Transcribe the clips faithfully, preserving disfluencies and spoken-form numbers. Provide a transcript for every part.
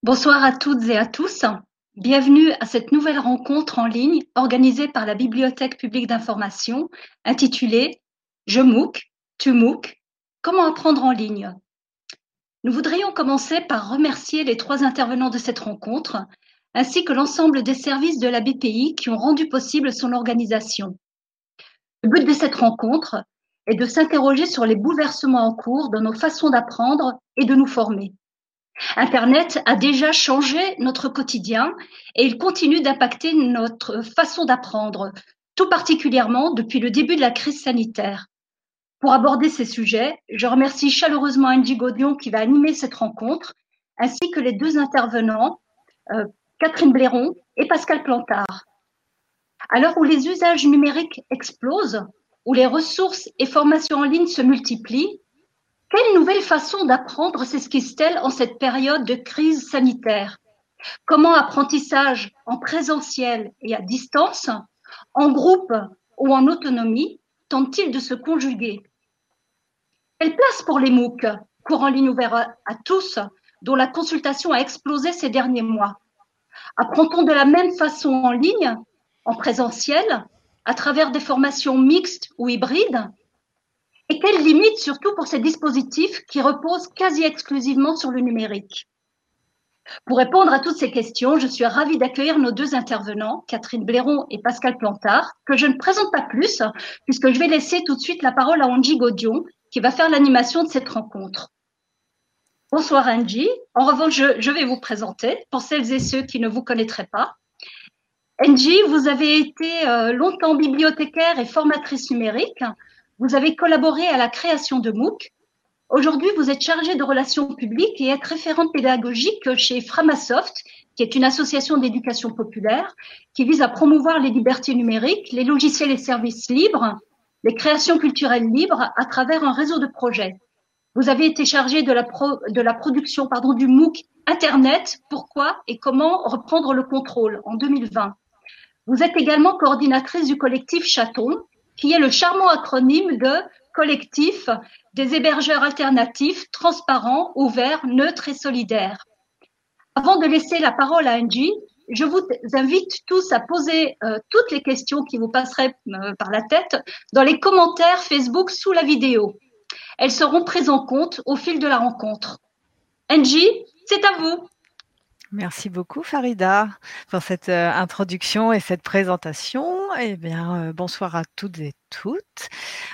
Bonsoir à toutes et à tous. Bienvenue à cette nouvelle rencontre en ligne organisée par la Bibliothèque publique d'information intitulée Je MOOC, tu MOOC, comment apprendre en ligne. Nous voudrions commencer par remercier les trois intervenants de cette rencontre ainsi que l'ensemble des services de la B P I qui ont rendu possible son organisation. Le but de cette rencontre est de s'interroger sur les bouleversements en cours dans nos façons d'apprendre et de nous former. Internet a déjà changé notre quotidien et il continue d'impacter notre façon d'apprendre, tout particulièrement depuis le début de la crise sanitaire. Pour aborder ces sujets, je remercie chaleureusement Angie Gaudion qui va animer cette rencontre, ainsi que les deux intervenants, euh, Catherine Blairon et Pascal Plantard. À l'heure où les usages numériques explosent, où les ressources et formations en ligne se multiplient, quelle nouvelle façon d'apprendre s'esquisse-t-elle en cette période de crise sanitaire? Comment apprentissage en présentiel et à distance, en groupe ou en autonomie, tente-t-il de se conjuguer? Quelle place pour les MOOC, cours en ligne ouvert à, à tous, dont la consultation a explosé ces derniers mois? Apprend-on de la même façon en ligne, en présentiel, à travers des formations mixtes ou hybrides? Et quelles limites surtout pour ces dispositifs qui reposent quasi exclusivement sur le numérique? Pour répondre à toutes ces questions, je suis ravie d'accueillir nos deux intervenants, Catherine Blairon et Pascal Plantard, que je ne présente pas plus, puisque je vais laisser tout de suite la parole à Angie Gaudion, qui va faire l'animation de cette rencontre. Bonsoir Angie. En revanche, je, je vais vous présenter, pour celles et ceux qui ne vous connaîtraient pas. Angie, vous avez été euh, longtemps bibliothécaire et formatrice numérique. Vous avez collaboré à la création de MOOC. Aujourd'hui, vous êtes chargée de relations publiques et êtes référente pédagogique chez Framasoft, qui est une association d'éducation populaire qui vise à promouvoir les libertés numériques, les logiciels et services libres, les créations culturelles libres à travers un réseau de projets. Vous avez été chargée de la, pro, de la production pardon, du MOOC Internet, pourquoi et comment reprendre le contrôle en deux mille vingt. Vous êtes également coordinatrice du collectif Chaton, qui est le charmant acronyme de Collectif des hébergeurs alternatifs, transparents, ouverts, neutres et solidaires. Avant de laisser la parole à Angie, je vous invite tous à poser euh, toutes les questions qui vous passeraient euh, par la tête dans les commentaires Facebook sous la vidéo. Elles seront prises en compte au fil de la rencontre. Angie, c'est à vous. Merci beaucoup Farida pour cette euh, introduction et cette présentation. Eh bien, euh, bonsoir à toutes et toutes.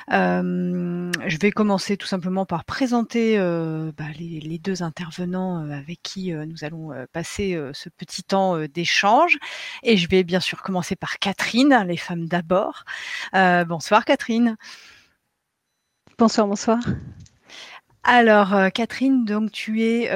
Euh, je vais commencer tout simplement par présenter euh, bah, les, les deux intervenants euh, avec qui euh, nous allons euh, passer euh, ce petit temps euh, d'échange. Et je vais bien sûr commencer par Catherine, les femmes d'abord. Euh, bonsoir Catherine. Bonsoir, bonsoir. Alors, euh, Catherine, donc tu es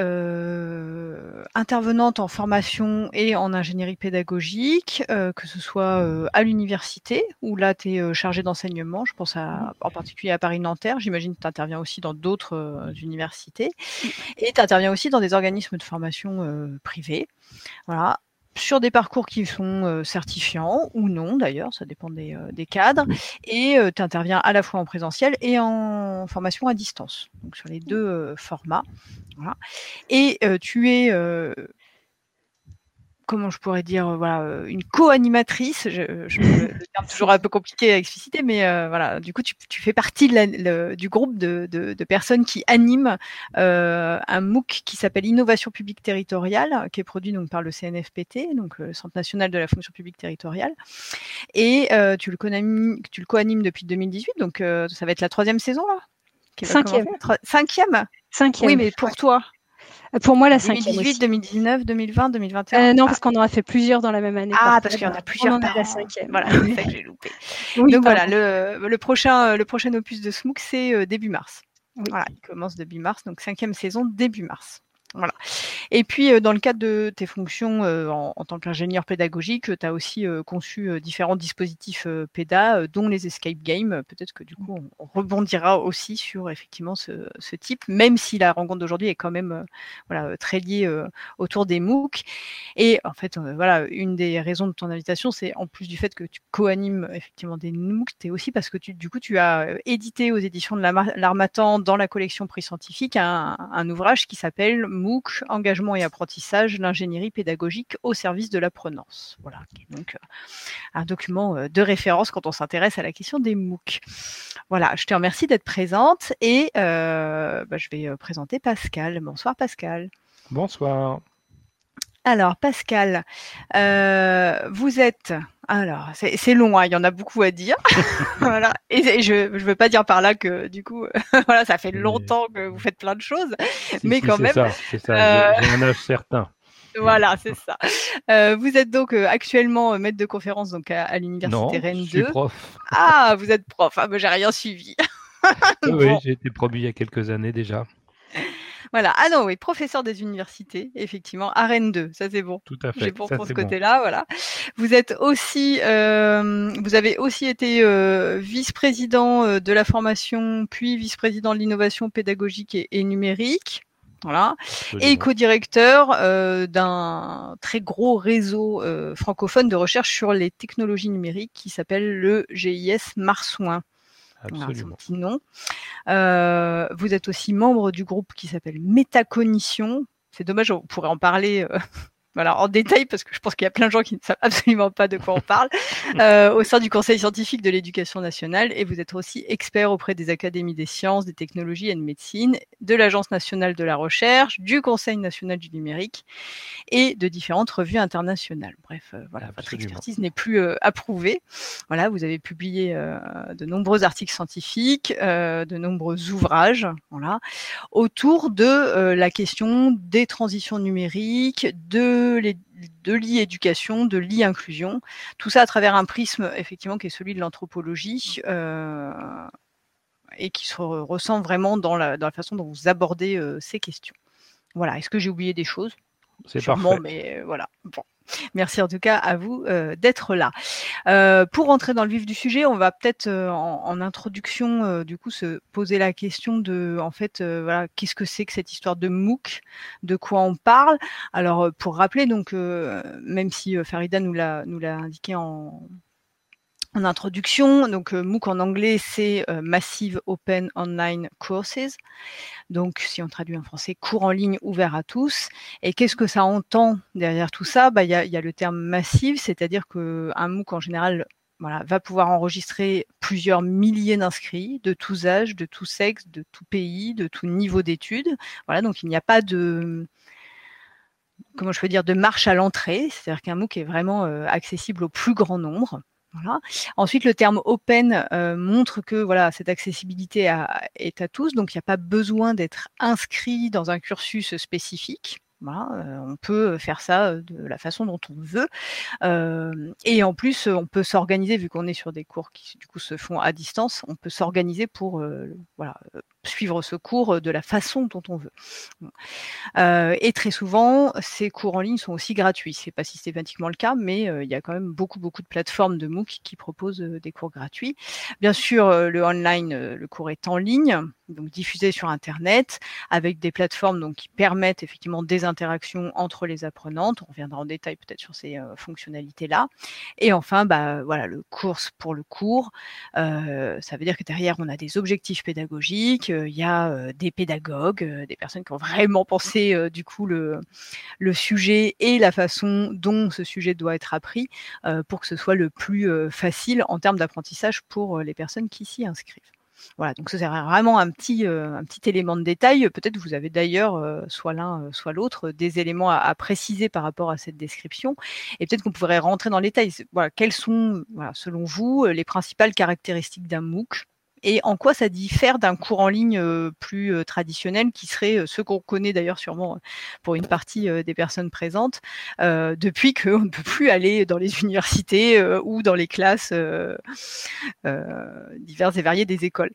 euh, intervenante en formation et en ingénierie pédagogique, euh, que ce soit euh, à l'université, où là tu es euh, chargée d'enseignement, je pense à, en particulier à Paris-Nanterre, j'imagine que tu interviens aussi dans d'autres euh, universités, et tu interviens aussi dans des organismes de formation euh, privés. Voilà. Sur des parcours qui sont euh, certifiants ou non d'ailleurs, ça dépend des, euh, des cadres, et euh, tu interviens à la fois en présentiel et en formation à distance, donc sur les deux euh, formats. Voilà. Et euh, tu es, euh, comment je pourrais dire, voilà, une co-animatrice, je, je, le terme toujours un peu compliqué à expliciter, mais euh, voilà, du coup tu, tu fais partie de la, le, du groupe de, de, de personnes qui animent euh, un MOOC qui s'appelle Innovation publique territoriale, qui est produit donc par le C N F P T, donc le Centre national de la fonction publique territoriale, et euh, tu le co-animes, tu le co-animes depuis deux mille dix-huit, donc euh, ça va être la troisième saison là. Cinquième. Cinquième. Cinquième. Oui, mais pour ouais. toi. Pour moi, la deux mille dix-huit, deux mille dix-neuf, deux mille vingt, deux mille vingt et un. Euh, non, ah. parce qu'on aura fait plusieurs dans la même année. Ah, parce qu'il y en a plusieurs. On en a la cinquième. Voilà, c'est ça que j'ai loupé. Oui, donc pardon. Voilà, le, le, prochain, le prochain opus de S M O O C, c'est euh, début mars. Oui. Voilà, il commence début mars, donc cinquième saison, début mars. Voilà. Et puis, euh, dans le cadre de tes fonctions euh, en, en tant qu'ingénieur pédagogique, tu as aussi euh, conçu euh, différents dispositifs euh, pédas, euh, dont les escape games. Peut-être que du coup, on, on rebondira aussi sur effectivement ce, ce type, même si la rencontre d'aujourd'hui est quand même euh, voilà, très liée euh, autour des MOOC. Et en fait, euh, voilà, une des raisons de ton invitation, c'est en plus du fait que tu co-animes effectivement des MOOC, c'est aussi parce que tu, du coup, tu as édité aux éditions de l'Harmattan dans la collection Prix Scientifique un, un ouvrage qui s'appelle MOOC, engagement et apprentissage, l'ingénierie pédagogique au service de l'apprenance. Voilà, qui est donc un document de référence quand on s'intéresse à la question des MOOC. Voilà, je te remercie d'être présente et euh, bah, je vais présenter Pascal. Bonsoir Pascal. Bonsoir. Alors Pascal, euh, vous êtes, alors c'est long, hein, il y en a beaucoup à dire, voilà. Et, et je ne veux pas dire par là que du coup, voilà, ça fait longtemps que vous faites plein de choses, si, mais si, quand même. C'est ça, c'est ça. Euh... J'ai un âge certain. Voilà, c'est ça. Euh, vous êtes donc euh, actuellement euh, maître de conférence donc à, à l'université Rennes deux. Non, je suis prof. Ah, vous êtes prof. Ah, ben j'ai rien suivi. Oui, bon. Oui, j'ai été promu il y a quelques années déjà. Voilà. Ah non, oui, professeur des universités, effectivement, à Rennes deux, ça c'est bon. Tout à fait. J'ai bon ça, pour ce bon. côté-là, voilà. Vous êtes aussi, euh, vous avez aussi été euh, vice-président euh, de la formation, puis vice-président de l'innovation pédagogique et, et numérique. Voilà. Absolument. Et co-directeur euh, d'un très gros réseau euh, francophone de recherche sur les technologies numériques qui s'appelle le G I S Marsouin. Absolument. Voilà, son petit nom. Euh, vous êtes aussi membre du groupe qui s'appelle Métacognition. C'est dommage, on pourrait en parler euh, voilà, en détail parce que je pense qu'il y a plein de gens qui ne savent absolument pas de quoi on parle, euh, au sein du Conseil scientifique de l'éducation nationale. Et vous êtes aussi expert auprès des académies des sciences, des technologies et de médecine, de l'Agence nationale de la recherche, du Conseil national du numérique et de différentes revues internationales. Bref, euh, voilà, Absolument. votre expertise n'est plus euh, approuvée. Voilà, vous avez publié euh, de nombreux articles scientifiques, euh, de nombreux ouvrages, voilà, autour de euh, la question des transitions numériques, de Les, de l'e-éducation, de l'e-inclusion, tout ça à travers un prisme effectivement qui est celui de l'anthropologie euh, et qui se ressent vraiment dans la, dans la façon dont vous abordez euh, ces questions. Voilà, est-ce que j'ai oublié des choses? C'est parfait. Mais euh, voilà, bon. Merci en tout cas à vous euh, d'être là. Euh, pour entrer dans le vif du sujet, on va peut-être euh, en, en introduction euh, du coup se poser la question de, en fait, euh, voilà, qu'est-ce que c'est que cette histoire de MOOC, de quoi on parle. Alors pour rappeler, donc euh, même si euh, Farida nous l'a nous l'a indiqué en En introduction, donc euh, MOOC en anglais, c'est euh, Massive Open Online Courses. Donc, si on traduit en français, cours en ligne ouvert à tous. Et qu'est-ce que ça entend derrière tout ça? Bah, y a, y a le terme massive, c'est-à-dire qu'un MOOC en général, voilà, va pouvoir enregistrer plusieurs milliers d'inscrits de tous âges, de tous sexes, de tout pays, de tout niveau d'études. Voilà, donc il n'y a pas de comment je peux dire de marche à l'entrée, c'est-à-dire qu'un MOOC est vraiment euh, accessible au plus grand nombre. Voilà. Ensuite, le terme open euh, montre que voilà, cette accessibilité à, est à tous, donc il n'y a pas besoin d'être inscrit dans un cursus spécifique. Voilà, euh, on peut faire ça de la façon dont on veut. Euh, et en plus, on peut s'organiser, vu qu'on est sur des cours qui du coup se font à distance, on peut s'organiser pour euh, voilà, suivre ce cours de la façon dont on veut. Euh, et très souvent, ces cours en ligne sont aussi gratuits. C'est pas systématiquement le cas, mais euh, il y a quand même beaucoup, beaucoup de plateformes de MOOC qui proposent euh, des cours gratuits. Bien sûr, euh, le online, euh, le cours est en ligne, donc diffusé sur Internet, avec des plateformes donc, qui permettent effectivement des interactions entre les apprenantes. On reviendra en détail peut-être sur ces euh, fonctionnalités-là. Et enfin, bah, voilà, le course pour le cours. Euh, ça veut dire que derrière, on a des objectifs pédagogiques, euh, il y a euh, des pédagogues, euh, des personnes qui ont vraiment pensé euh, du coup le, le sujet et la façon dont ce sujet doit être appris euh, pour que ce soit le plus euh, facile en termes d'apprentissage pour euh, les personnes qui s'y inscrivent. Voilà, donc ça c'est vraiment un petit, euh, un petit élément de détail. Peut-être vous avez d'ailleurs, euh, soit l'un, euh, soit l'autre, des éléments à, à préciser par rapport à cette description. Et peut-être qu'on pourrait rentrer dans le détail. Voilà, quelles sont, voilà, selon vous, les principales caractéristiques d'un MOOC et en quoi ça diffère d'un cours en ligne euh, plus euh, traditionnel qui serait euh, ce qu'on connaît d'ailleurs sûrement pour une partie euh, des personnes présentes euh, depuis qu'on ne peut plus aller dans les universités euh, ou dans les classes euh, euh, diverses et variées des écoles.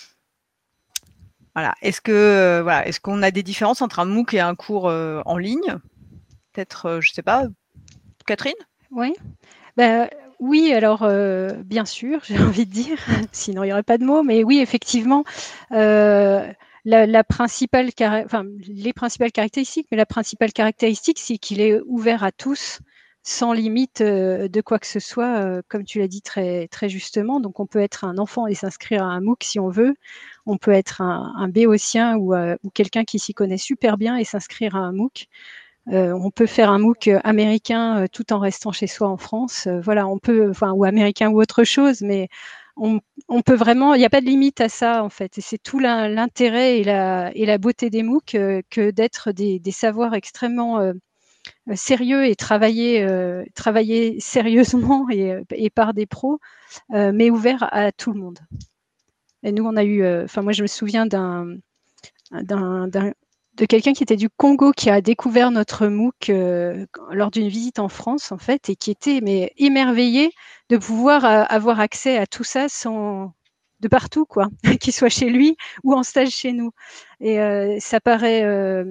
Voilà. Est-ce que euh, voilà, est-ce qu'on a des différences entre un MOOC et un cours euh, en ligne? Peut-être, euh, je sais pas, Catherine? Oui. Ben, oui, alors euh, bien sûr, j'ai envie de dire, sinon il n'y aurait pas de mots, mais oui, effectivement, euh, la, la principale, enfin, les principales caractéristiques, mais la principale caractéristique, c'est qu'il est ouvert à tous, sans limite euh, de quoi que ce soit, euh, comme tu l'as dit très, très justement. Donc, on peut être un enfant et s'inscrire à un MOOC si on veut. On peut être un, un béotien ou, euh, ou quelqu'un qui s'y connaît super bien et s'inscrire à un MOOC. Euh, on peut faire un MOOC américain euh, tout en restant chez soi en France. Euh, voilà, on peut, enfin, ou américain ou autre chose, mais on, on peut vraiment, il n'y a pas de limite à ça en fait. Et c'est tout l'intérêt et la, et la beauté des MOOC euh, que d'être des, des savoirs extrêmement euh, sérieux et travaillés, euh, travaillés sérieusement et, et par des pros, euh, mais ouverts à tout le monde. Et nous, on a eu, enfin, euh, moi, je me souviens d'un, d'un, d'un de quelqu'un qui était du Congo qui a découvert notre MOOC euh, lors d'une visite en France en fait et qui était mais émerveillé de pouvoir euh, avoir accès à tout ça sans de partout quoi, qu'il soit chez lui ou en stage chez nous. Et euh, ça paraît, euh,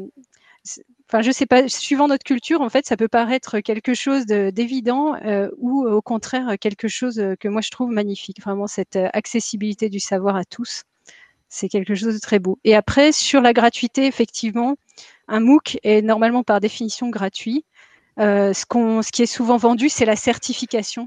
enfin je sais pas, suivant notre culture en fait, ça peut paraître quelque chose d'évident euh, ou au contraire quelque chose que moi je trouve magnifique. Vraiment cette accessibilité du savoir à tous. C'est quelque chose de très beau. Et après, sur la gratuité, effectivement, un MOOC est normalement par définition gratuit. Euh, ce, qu'on, ce qui est souvent vendu, c'est la certification,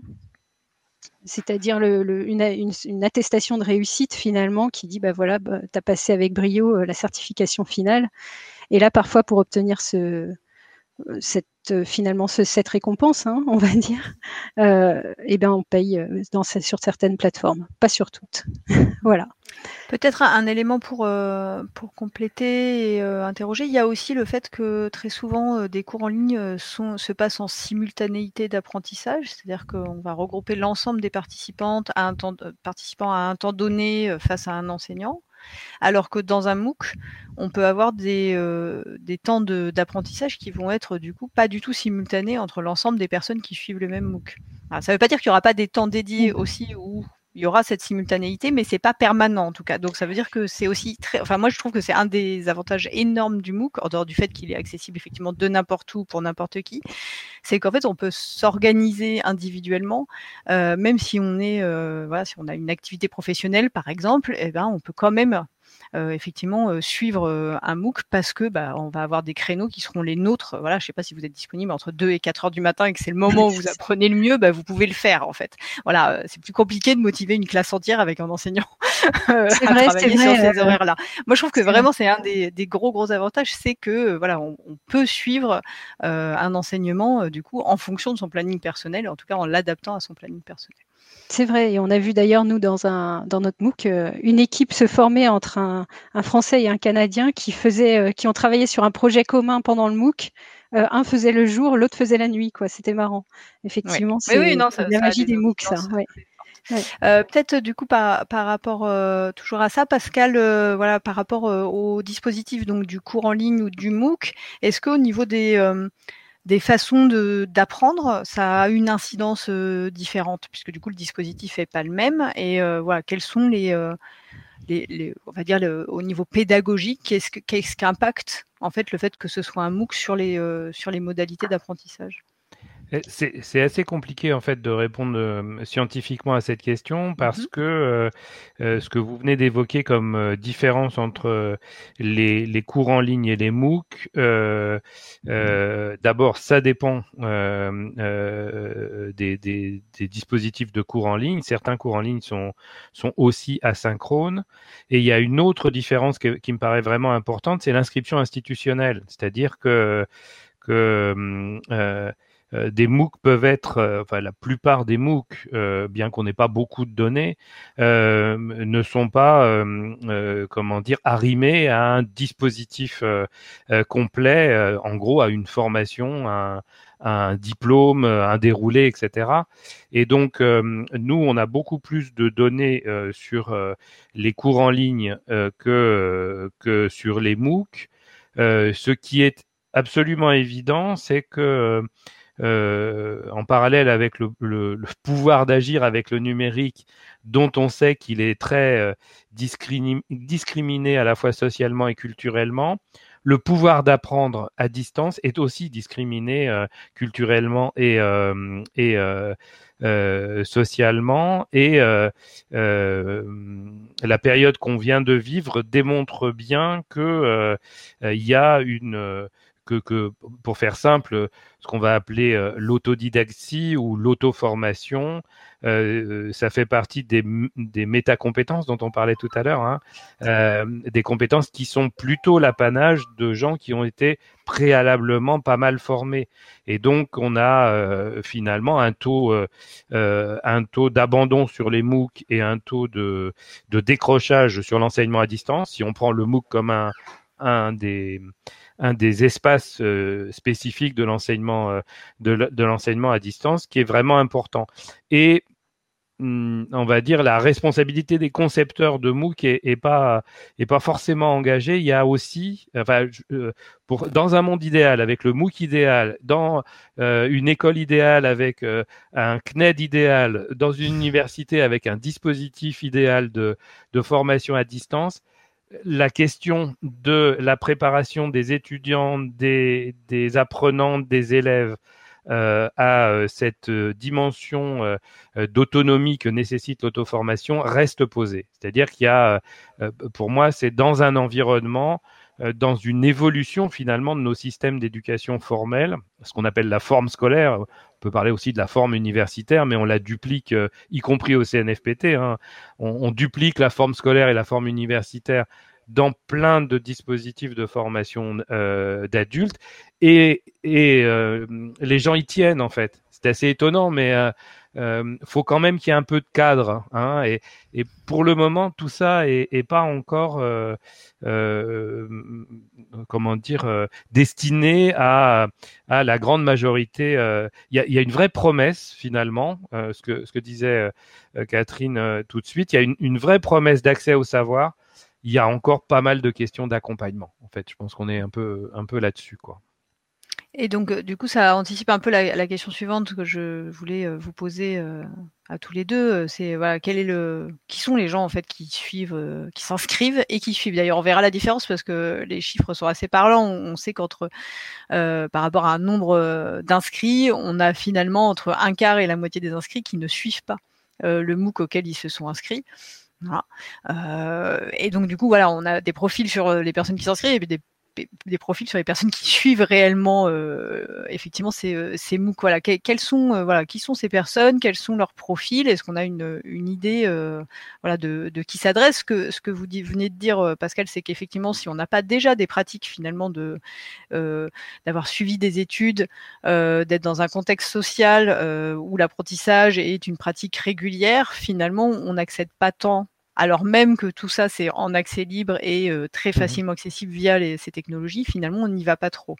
c'est-à-dire le, le, une, une, une attestation de réussite finalement qui dit, bah voilà, bah, tu as passé avec brio euh, la certification finale. Et là, parfois, pour obtenir ce, cette, finalement ce, cette récompense, hein, on va dire, euh, eh ben, on paye dans, sur certaines plateformes, pas sur toutes. Voilà. Peut-être un, un élément pour, euh, pour compléter et euh, interroger, il y a aussi le fait que très souvent euh, des cours en ligne sont, se passent en simultanéité d'apprentissage, c'est-à-dire qu'on va regrouper l'ensemble des participantes à un temps, participants à un temps donné euh, face à un enseignant, alors que dans un MOOC, on peut avoir des, euh, des temps de, d'apprentissage qui vont être du coup pas du tout simultanés entre l'ensemble des personnes qui suivent le même MOOC. Alors, ça ne veut pas dire qu'il n'y aura pas des temps dédiés aussi où il y aura cette simultanéité, mais c'est pas permanent en tout cas. Donc ça veut dire que c'est aussi très, enfin moi je trouve que c'est un des avantages énormes du MOOC, en dehors du fait qu'il est accessible effectivement de n'importe où pour n'importe qui, c'est qu'en fait on peut s'organiser individuellement, euh, même si on est, euh, voilà, si on a une activité professionnelle par exemple, eh ben on peut quand même Euh, effectivement euh, suivre euh, un MOOC parce que bah, on va avoir des créneaux qui seront les nôtres. Voilà, je sais pas si vous êtes disponible entre deux et quatre heures du matin et que c'est le moment où vous apprenez le mieux, bah, vous pouvez le faire en fait. Voilà, euh, c'est plus compliqué de motiver une classe entière avec un enseignant euh, à vrai, travailler sur vrai, ces euh... horaires-là. Moi, je trouve que vraiment c'est un des, des gros gros avantages, c'est que euh, voilà, on, on peut suivre euh, un enseignement euh, du coup en fonction de son planning personnel, en tout cas en l'adaptant à son planning personnel. C'est vrai, et on a vu d'ailleurs, nous, dans, un, dans notre MOOC, euh, une équipe se former entre un, un Français et un Canadien qui, faisait, euh, qui ont travaillé sur un projet commun pendant le MOOC. Euh, un faisait le jour, l'autre faisait la nuit, quoi. C'était marrant. Effectivement, ouais. c'est oui, non, ça, la ça magie des, des MOOC, ça. Ouais. Ouais. Euh, peut-être du coup par, par rapport euh, toujours à ça, Pascal, euh, voilà, par rapport euh, au dispositif donc du cours en ligne ou du MOOC, est-ce qu'au niveau des euh, des façons de, d'apprendre, ça a une incidence euh, différente, puisque du coup le dispositif n'est pas le même. Et euh, voilà, quels sont les, euh, les, les, on va dire le, au niveau pédagogique, qu'est-ce, que, qu'est-ce qu'impacte en fait le fait que ce soit un MOOC sur les, euh, sur les modalités d'apprentissage? C'est, c'est assez compliqué en fait de répondre euh, scientifiquement à cette question parce mm-hmm. que euh, euh, ce que vous venez d'évoquer comme euh, différence entre euh, les, les cours en ligne et les MOOC, euh, euh, d'abord ça dépend euh, euh, des, des, des dispositifs de cours en ligne. Certains cours en ligne sont, sont aussi asynchrones et il y a une autre différence que, qui me paraît vraiment importante, c'est l'inscription institutionnelle, c'est-à-dire que, que euh, Euh, des MOOC peuvent être, euh, enfin la plupart des MOOC, euh, bien qu'on n'ait pas beaucoup de données, euh, ne sont pas, euh, euh, comment dire, arrimés à un dispositif euh, euh, complet, euh, en gros à une formation, un, un diplôme, un déroulé, et cetera. Et donc, euh, nous, on a beaucoup plus de données euh, sur euh, les cours en ligne euh, que, que sur les MOOC. Euh, ce qui est absolument évident, c'est que Euh, en parallèle avec le, le, le pouvoir d'agir avec le numérique, dont on sait qu'il est très euh, discrimi- discriminé à la fois socialement et culturellement, le pouvoir d'apprendre à distance est aussi discriminé euh, culturellement et, euh, et euh, euh, socialement. Et euh, euh, la période qu'on vient de vivre démontre bien que euh, il y a une que, que, pour faire simple, ce qu'on va appeler euh, l'autodidactie ou l'auto-formation, euh, ça fait partie des, des métacompétences dont on parlait tout à l'heure, hein, euh, des compétences qui sont plutôt l'apanage de gens qui ont été préalablement pas mal formés. Et donc, on a euh, finalement un taux, euh, euh, un taux d'abandon sur les MOOC et un taux de, de décrochage sur l'enseignement à distance. Si on prend le MOOC comme un, un des un des espaces euh, spécifiques de l'enseignement euh, de, de l'enseignement à distance qui est vraiment important. Et hum, on va dire la responsabilité des concepteurs de MOOC est, est pas est pas forcément engagée. Il y a aussi, enfin, euh, pour dans un monde idéal avec le MOOC idéal, dans euh, une école idéale avec euh, un C N E D idéal, dans une université avec un dispositif idéal de de formation à distance. La question de la préparation des étudiants, des, des apprenants, des élèves euh, à euh, cette euh, dimension euh, d'autonomie que nécessite l'auto-formation reste posée. C'est-à-dire qu'il y a, euh, pour moi, c'est dans un environnement, euh, dans une évolution finalement de nos systèmes d'éducation formelle, ce qu'on appelle la forme scolaire. On peut parler aussi de la forme universitaire, mais on la duplique, euh, y compris au C N F P T. Hein. On, on duplique la forme scolaire et la forme universitaire dans plein de dispositifs de formation euh, d'adultes et, et euh, les gens y tiennent en fait. C'est assez étonnant, mais euh, euh, faut quand même qu'il y ait un peu de cadre. Hein, et, et pour le moment, tout ça est, est pas encore, euh, euh, comment dire, euh, destiné à, à la grande majorité. Il euh, y, a, y a une vraie promesse finalement, euh, ce que ce que disait euh, Catherine euh, tout de suite. Il y a une, une vraie promesse d'accès au savoir. Il y a encore pas mal de questions d'accompagnement. En fait, je pense qu'on est un peu, un peu là-dessus, quoi. Et donc, euh, du coup, ça anticipe un peu la, la question suivante que je voulais euh, vous poser euh, à tous les deux. C'est voilà, quel est le, qui sont les gens en fait qui suivent, euh, qui s'inscrivent et qui suivent. D'ailleurs, on verra la différence parce que les chiffres sont assez parlants. On, on sait qu'entre, euh, par rapport à un nombre euh, d'inscrits, on a finalement entre un quart et la moitié des inscrits qui ne suivent pas euh, le MOOC auquel ils se sont inscrits. Voilà. Euh, et donc du coup voilà, on a des profils sur les personnes qui s'inscrivent et puis des, des profils sur les personnes qui suivent réellement euh, effectivement ces, ces MOOC. Voilà, que, quels sont euh, voilà, qui sont ces personnes, quels sont leurs profils, est-ce qu'on a une, une idée euh, voilà de, de qui s'adresse. Ce que ce que vous venez de dire Pascal, c'est qu'effectivement si on n'a pas déjà des pratiques finalement de euh, d'avoir suivi des études, euh, d'être dans un contexte social euh, où l'apprentissage est une pratique régulière, finalement on n'accède pas tant, alors même que tout ça c'est en accès libre et euh, très facilement accessible via les, ces technologies, finalement on n'y va pas trop.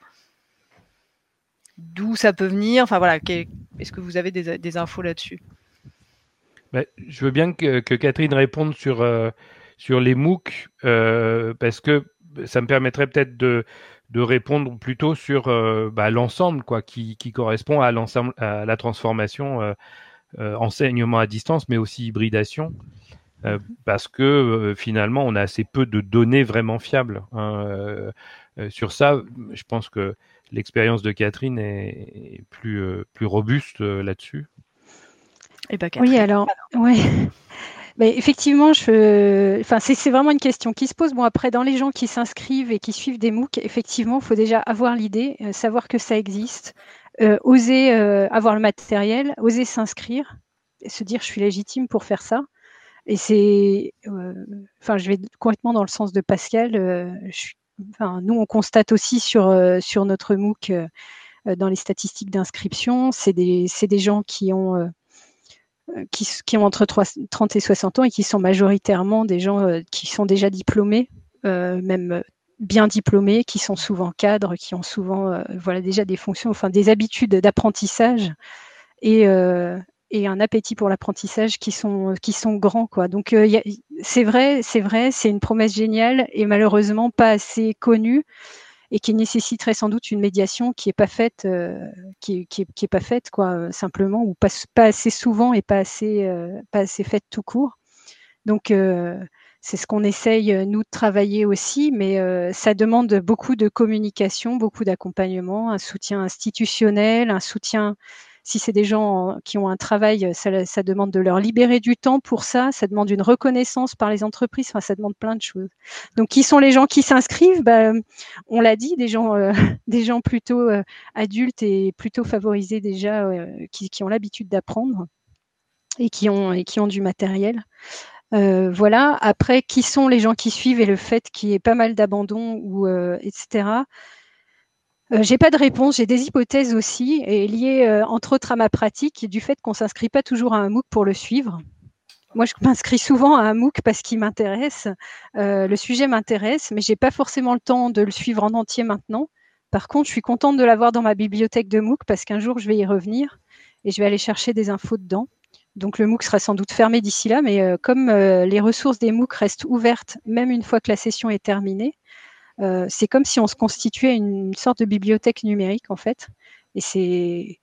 D'où ça peut venir, enfin voilà, est-ce que vous avez des, des infos là-dessus? Ben, je veux bien que, que Catherine réponde sur, euh, sur les MOOC, euh, parce que ça me permettrait peut-être de, de répondre plutôt sur euh, bah, l'ensemble quoi, qui, qui correspond à l'ensemble, à la transformation euh, euh, enseignement à distance, mais aussi hybridation. Euh, parce que euh, finalement, on a assez peu de données vraiment fiables. Hein. Euh, euh, sur ça, je pense que l'expérience de Catherine est, est plus, euh, plus robuste euh, là-dessus. Et bah, Catherine. Oui, alors, ouais. Mais effectivement, je, enfin, c'est, c'est vraiment une question qui se pose. Bon, après, dans les gens qui s'inscrivent et qui suivent des MOOC, effectivement, il faut déjà avoir l'idée, euh, savoir que ça existe, euh, oser euh, avoir le matériel, oser s'inscrire, se dire je suis légitime pour faire ça. Et c'est, euh, enfin, je vais complètement dans le sens de Pascal. Euh, je, enfin, nous, on constate aussi sur euh, sur notre MOOC, euh, dans les statistiques d'inscription, c'est des c'est des gens qui ont euh, qui, qui ont entre trente et soixante ans et qui sont majoritairement des gens euh, qui sont déjà diplômés, euh, même bien diplômés, qui sont souvent cadres, qui ont souvent euh, voilà déjà des fonctions, enfin des habitudes d'apprentissage et euh, et un appétit pour l'apprentissage qui sont qui sont grands quoi. Donc euh, y a, c'est vrai, c'est vrai, c'est une promesse géniale et malheureusement pas assez connue et qui nécessiterait sans doute une médiation qui est pas faite, euh, qui, qui, est, qui est pas faite quoi, simplement ou pas, pas assez souvent et pas assez euh, pas assez faite tout court. Donc euh, c'est ce qu'on essaye nous de travailler aussi, mais euh, ça demande beaucoup de communication, beaucoup d'accompagnement, un soutien institutionnel, un soutien si c'est des gens qui ont un travail, ça, ça demande de leur libérer du temps pour ça, ça demande une reconnaissance par les entreprises, enfin, ça demande plein de choses. Donc, qui sont les gens qui s'inscrivent? Bah, on l'a dit, des gens, euh, des gens plutôt euh, adultes et plutôt favorisés déjà, euh, qui, qui ont l'habitude d'apprendre et qui ont, et qui ont du matériel. Euh, voilà. Après, qui sont les gens qui suivent et le fait qu'il y ait pas mal d'abandon ou euh, et cetera. Euh, j'ai pas de réponse, j'ai des hypothèses aussi, et liées euh, entre autres à ma pratique du fait qu'on s'inscrit pas toujours à un MOOC pour le suivre. Moi, je m'inscris souvent à un MOOC parce qu'il m'intéresse, euh, le sujet m'intéresse, mais j'ai pas forcément le temps de le suivre en entier maintenant. Par contre, je suis contente de l'avoir dans ma bibliothèque de MOOC parce qu'un jour, je vais y revenir et je vais aller chercher des infos dedans. Donc, le MOOC sera sans doute fermé d'ici là, mais euh, comme euh, les ressources des MOOC restent ouvertes, même une fois que la session est terminée, Euh, c'est comme si on se constituait une sorte de bibliothèque numérique, en fait. Et c'est,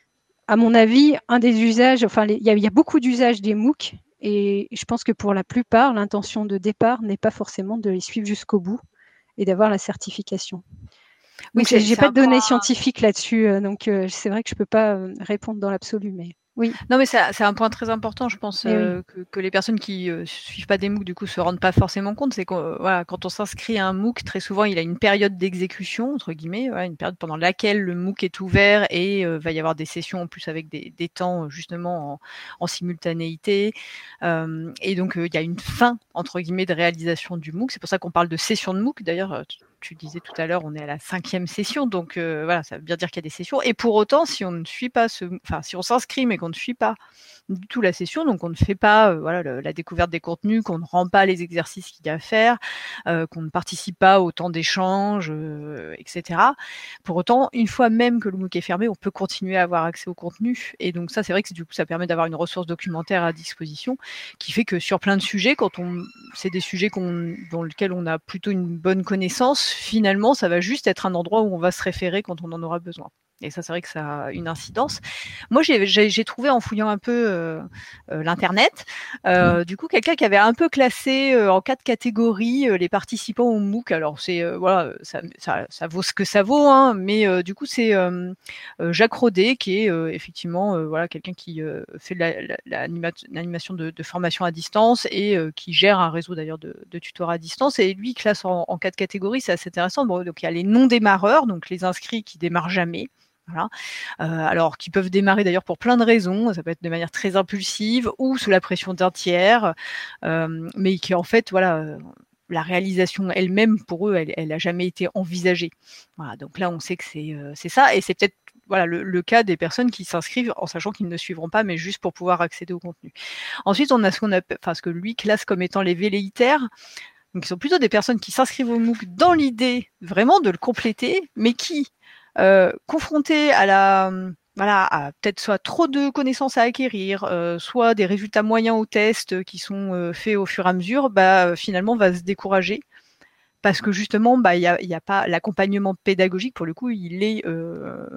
à mon avis, un des usages, enfin, il y, y a beaucoup d'usages des MOOC, et je pense que pour la plupart, l'intention de départ n'est pas forcément de les suivre jusqu'au bout et d'avoir la certification. Donc, oui, j'ai pas de données un... scientifiques là-dessus, donc euh, c'est vrai que je peux pas répondre dans l'absolu, mais... Oui. Non, mais c'est un point très important, je pense, euh, oui. que, que les personnes qui euh, suivent pas des MOOC, du coup, se rendent pas forcément compte. C'est que euh, voilà, quand on s'inscrit à un MOOC, très souvent, il a une période d'exécution, entre guillemets, voilà, une période pendant laquelle le MOOC est ouvert et euh, va y avoir des sessions en plus avec des, des temps justement en, en simultanéité. Euh, et donc, euh, il y a une fin, entre guillemets, de réalisation du MOOC. C'est pour ça qu'on parle de session de MOOC. D'ailleurs, tu, tu disais tout à l'heure, on est à la cinquième session, donc euh, voilà, ça veut bien dire qu'il y a des sessions. Et pour autant, si on ne suit pas ce, enfin, si on s'inscrit mais qu'on ne suit pas du tout la session, donc on ne fait pas euh, voilà, le, la découverte des contenus, qu'on ne rend pas les exercices qu'il y a à faire, euh, qu'on ne participe pas au temps d'échange, euh, et cetera. Pour autant, une fois même que le MOOC est fermé, on peut continuer à avoir accès au contenu. Et donc ça, c'est vrai que du coup, ça permet d'avoir une ressource documentaire à disposition, qui fait que sur plein de sujets, quand on, c'est des sujets qu'on, dans lesquels on a plutôt une bonne connaissance, finalement, ça va juste être un endroit où on va se référer quand on en aura besoin. Et ça, c'est vrai que ça a une incidence. Moi, j'ai, j'ai, j'ai trouvé en fouillant un peu euh, euh, l'internet, euh, du coup, quelqu'un qui avait un peu classé euh, en quatre catégories euh, les participants au MOOC. Alors, c'est euh, voilà, ça, ça, ça vaut ce que ça vaut, hein, mais euh, du coup, c'est euh, euh, Jacques Rodet qui est euh, effectivement euh, voilà quelqu'un qui euh, fait de la, la, la l'animation de, de formation à distance et euh, qui gère un réseau d'ailleurs de, de tutorat à distance. Et lui, il classe en, en quatre catégories. C'est assez intéressant. Bon, donc il y a les non démarreurs, donc les inscrits qui démarrent jamais. Voilà. Euh, alors, qui peuvent démarrer d'ailleurs pour plein de raisons. Ça peut être de manière très impulsive ou sous la pression d'un tiers, euh, mais qui en fait, voilà, euh, la réalisation elle-même pour eux, elle, elle a jamais été envisagée. Voilà. Donc là, on sait que c'est euh, c'est ça, et c'est peut-être voilà le, le cas des personnes qui s'inscrivent en sachant qu'ils ne suivront pas, mais juste pour pouvoir accéder au contenu. Ensuite, on a ce qu'on appelle, enfin ce que lui classe comme étant les velléitaires. Donc, ils sont plutôt des personnes qui s'inscrivent au MOOC dans l'idée vraiment de le compléter, mais qui Euh, confrontés à la, voilà, à peut-être soit trop de connaissances à acquérir, euh, soit des résultats moyens aux tests qui sont euh, faits au fur et à mesure, bah finalement va se décourager parce que justement, bah il y a, y a pas l'accompagnement pédagogique pour le coup, il est euh,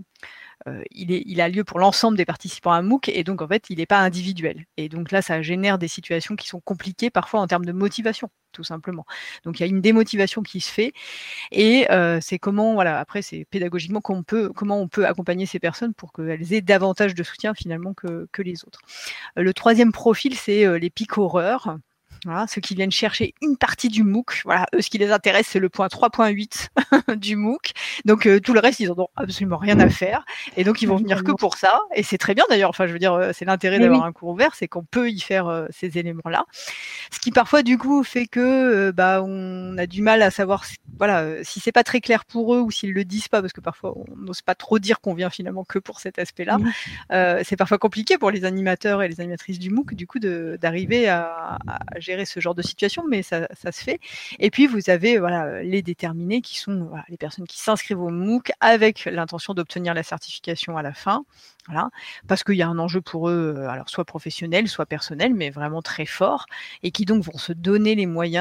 Euh, il, est, il a lieu pour l'ensemble des participants à MOOC et donc en fait il n'est pas individuel. Et donc là ça génère des situations qui sont compliquées parfois en termes de motivation tout simplement. Donc il y a une démotivation qui se fait et euh, c'est comment voilà après c'est pédagogiquement qu'on peut comment on peut accompagner ces personnes pour qu'elles aient davantage de soutien finalement que, que les autres. Le troisième profil c'est euh, les picoreurs. Voilà, ceux qui viennent chercher une partie du MOOC, voilà, eux, ce qui les intéresse, c'est le point trois point huit du MOOC. Donc, euh, tout le reste, ils n'en ont absolument rien à faire. Et donc, ils vont venir que pour ça. Et c'est très bien, d'ailleurs. Enfin, je veux dire, c'est l'intérêt d'avoir oui. un cours ouvert, c'est qu'on peut y faire euh, ces éléments-là. Ce qui, parfois, du coup, fait que euh, bah, on a du mal à savoir si, voilà, euh, si c'est pas très clair pour eux ou s'ils le disent pas, parce que parfois, on n'ose pas trop dire qu'on vient finalement que pour cet aspect-là. Oui. Euh, c'est parfois compliqué pour les animateurs et les animatrices du MOOC, du coup, de, d'arriver à, à gérer ce genre de situation, mais ça, ça se fait. Et puis vous avez voilà les déterminés qui sont voilà, les personnes qui s'inscrivent au MOOC avec l'intention d'obtenir la certification à la fin, voilà, parce qu'il y a un enjeu pour eux, alors soit professionnel, soit personnel, mais vraiment très fort, et qui donc vont se donner les moyens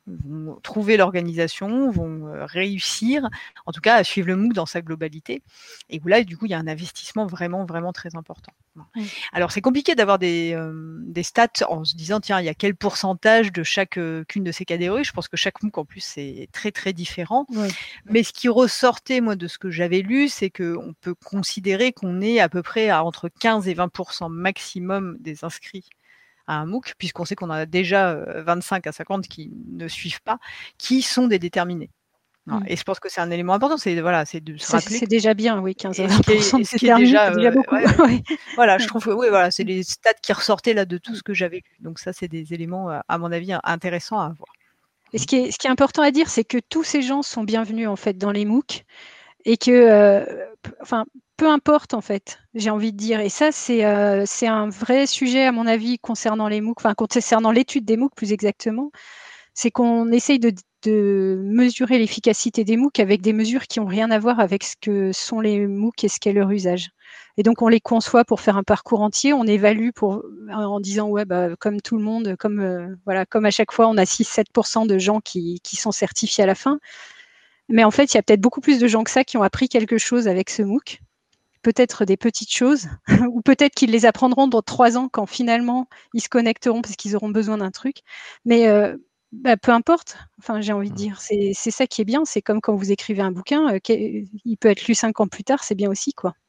vont trouver l'organisation, vont euh, réussir, en tout cas, à suivre le MOOC dans sa globalité. Et où là, du coup, il y a un investissement vraiment, vraiment très important. Mmh. Alors, c'est compliqué d'avoir des, euh, des stats en se disant, tiens, il y a quel pourcentage de chacune euh, de ces catégories. Je pense que chaque MOOC, en plus, c'est très, très différent. Oui. Mais ce qui ressortait, moi, de ce que j'avais lu, c'est qu'on peut considérer qu'on est à peu près à entre quinze et vingt pour cent maximum des inscrits à un MOOC, puisqu'on sait qu'on en a déjà vingt-cinq à cinquante qui ne suivent pas, qui sont des déterminés. Mmh. Et je pense que c'est un élément important, c'est voilà, c'est de se rappeler. C'est déjà bien, oui, quinze à vingt pour cent de c'est déjà, déjà beaucoup. Ouais, ouais. Voilà, je trouve que oui, voilà, c'est les stats qui ressortaient là de tout ce que j'avais lu. Donc ça, c'est des éléments, à mon avis, intéressants à avoir. Et ce qui est, ce qui est important à dire, c'est que tous ces gens sont bienvenus en fait dans les MOOC et que, euh, enfin, peu importe en fait, j'ai envie de dire. Et ça, c'est euh, c'est un vrai sujet à mon avis concernant les MOOC, enfin concernant l'étude des MOOC plus exactement. C'est qu'on essaye de, de mesurer l'efficacité des MOOC avec des mesures qui n'ont rien à voir avec ce que sont les MOOC et ce qu'est leur usage. Et donc, on les conçoit pour faire un parcours entier, on évalue pour, en disant, ouais, bah, comme tout le monde, comme, euh, voilà, comme à chaque fois, on a six à sept pour cent de gens qui, qui sont certifiés à la fin. Mais en fait, il y a peut-être beaucoup plus de gens que ça qui ont appris quelque chose avec ce MOOC. Peut-être des petites choses, ou peut-être qu'ils les apprendront dans trois ans quand finalement ils se connecteront parce qu'ils auront besoin d'un truc. Mais euh, bah, peu importe, enfin, j'ai envie de dire, c'est ça qui est bien, c'est comme quand vous écrivez un bouquin, euh, il peut être lu cinq ans plus tard, c'est bien aussi, quoi.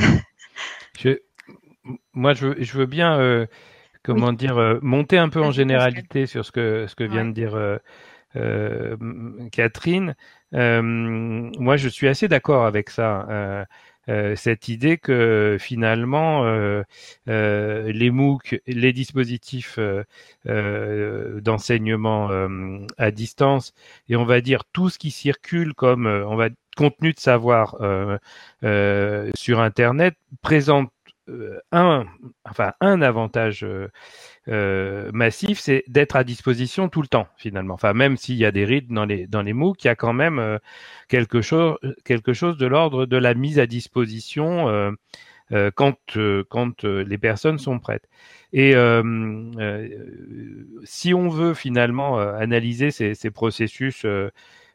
Je, moi, je, je veux bien, euh, comment oui. dire, euh, monter un peu en généralité sur ce que, ce que vient ouais. de dire euh, euh, Catherine. Euh, moi, je suis assez d'accord avec ça. Euh, Euh, cette idée que finalement euh, euh, les MOOC, les dispositifs euh, euh, d'enseignement euh, à distance et on va dire tout ce qui circule comme euh, on va contenu de savoir euh, euh, sur Internet présente euh, un enfin un avantage euh, Euh, massif, c'est d'être à disposition tout le temps finalement. Enfin, même s'il y a des rides dans les dans les MOOC, il y a quand même euh, quelque chose quelque chose de l'ordre de la mise à disposition euh, euh, quand euh, quand euh, les personnes sont prêtes. Et euh, euh, si on veut finalement euh, analyser ces, ces processus euh,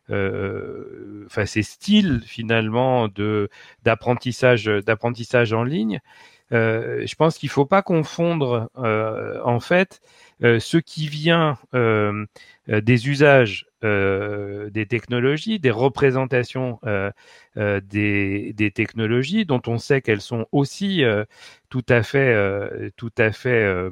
euh, enfin ces styles finalement de d'apprentissage d'apprentissage en ligne, euh, je pense qu'il faut pas confondre euh, en fait euh, ce qui vient euh, des usages euh, des technologies, des représentations euh, euh, des, des technologies dont on sait qu'elles sont aussi euh, tout à fait euh, tout à fait euh,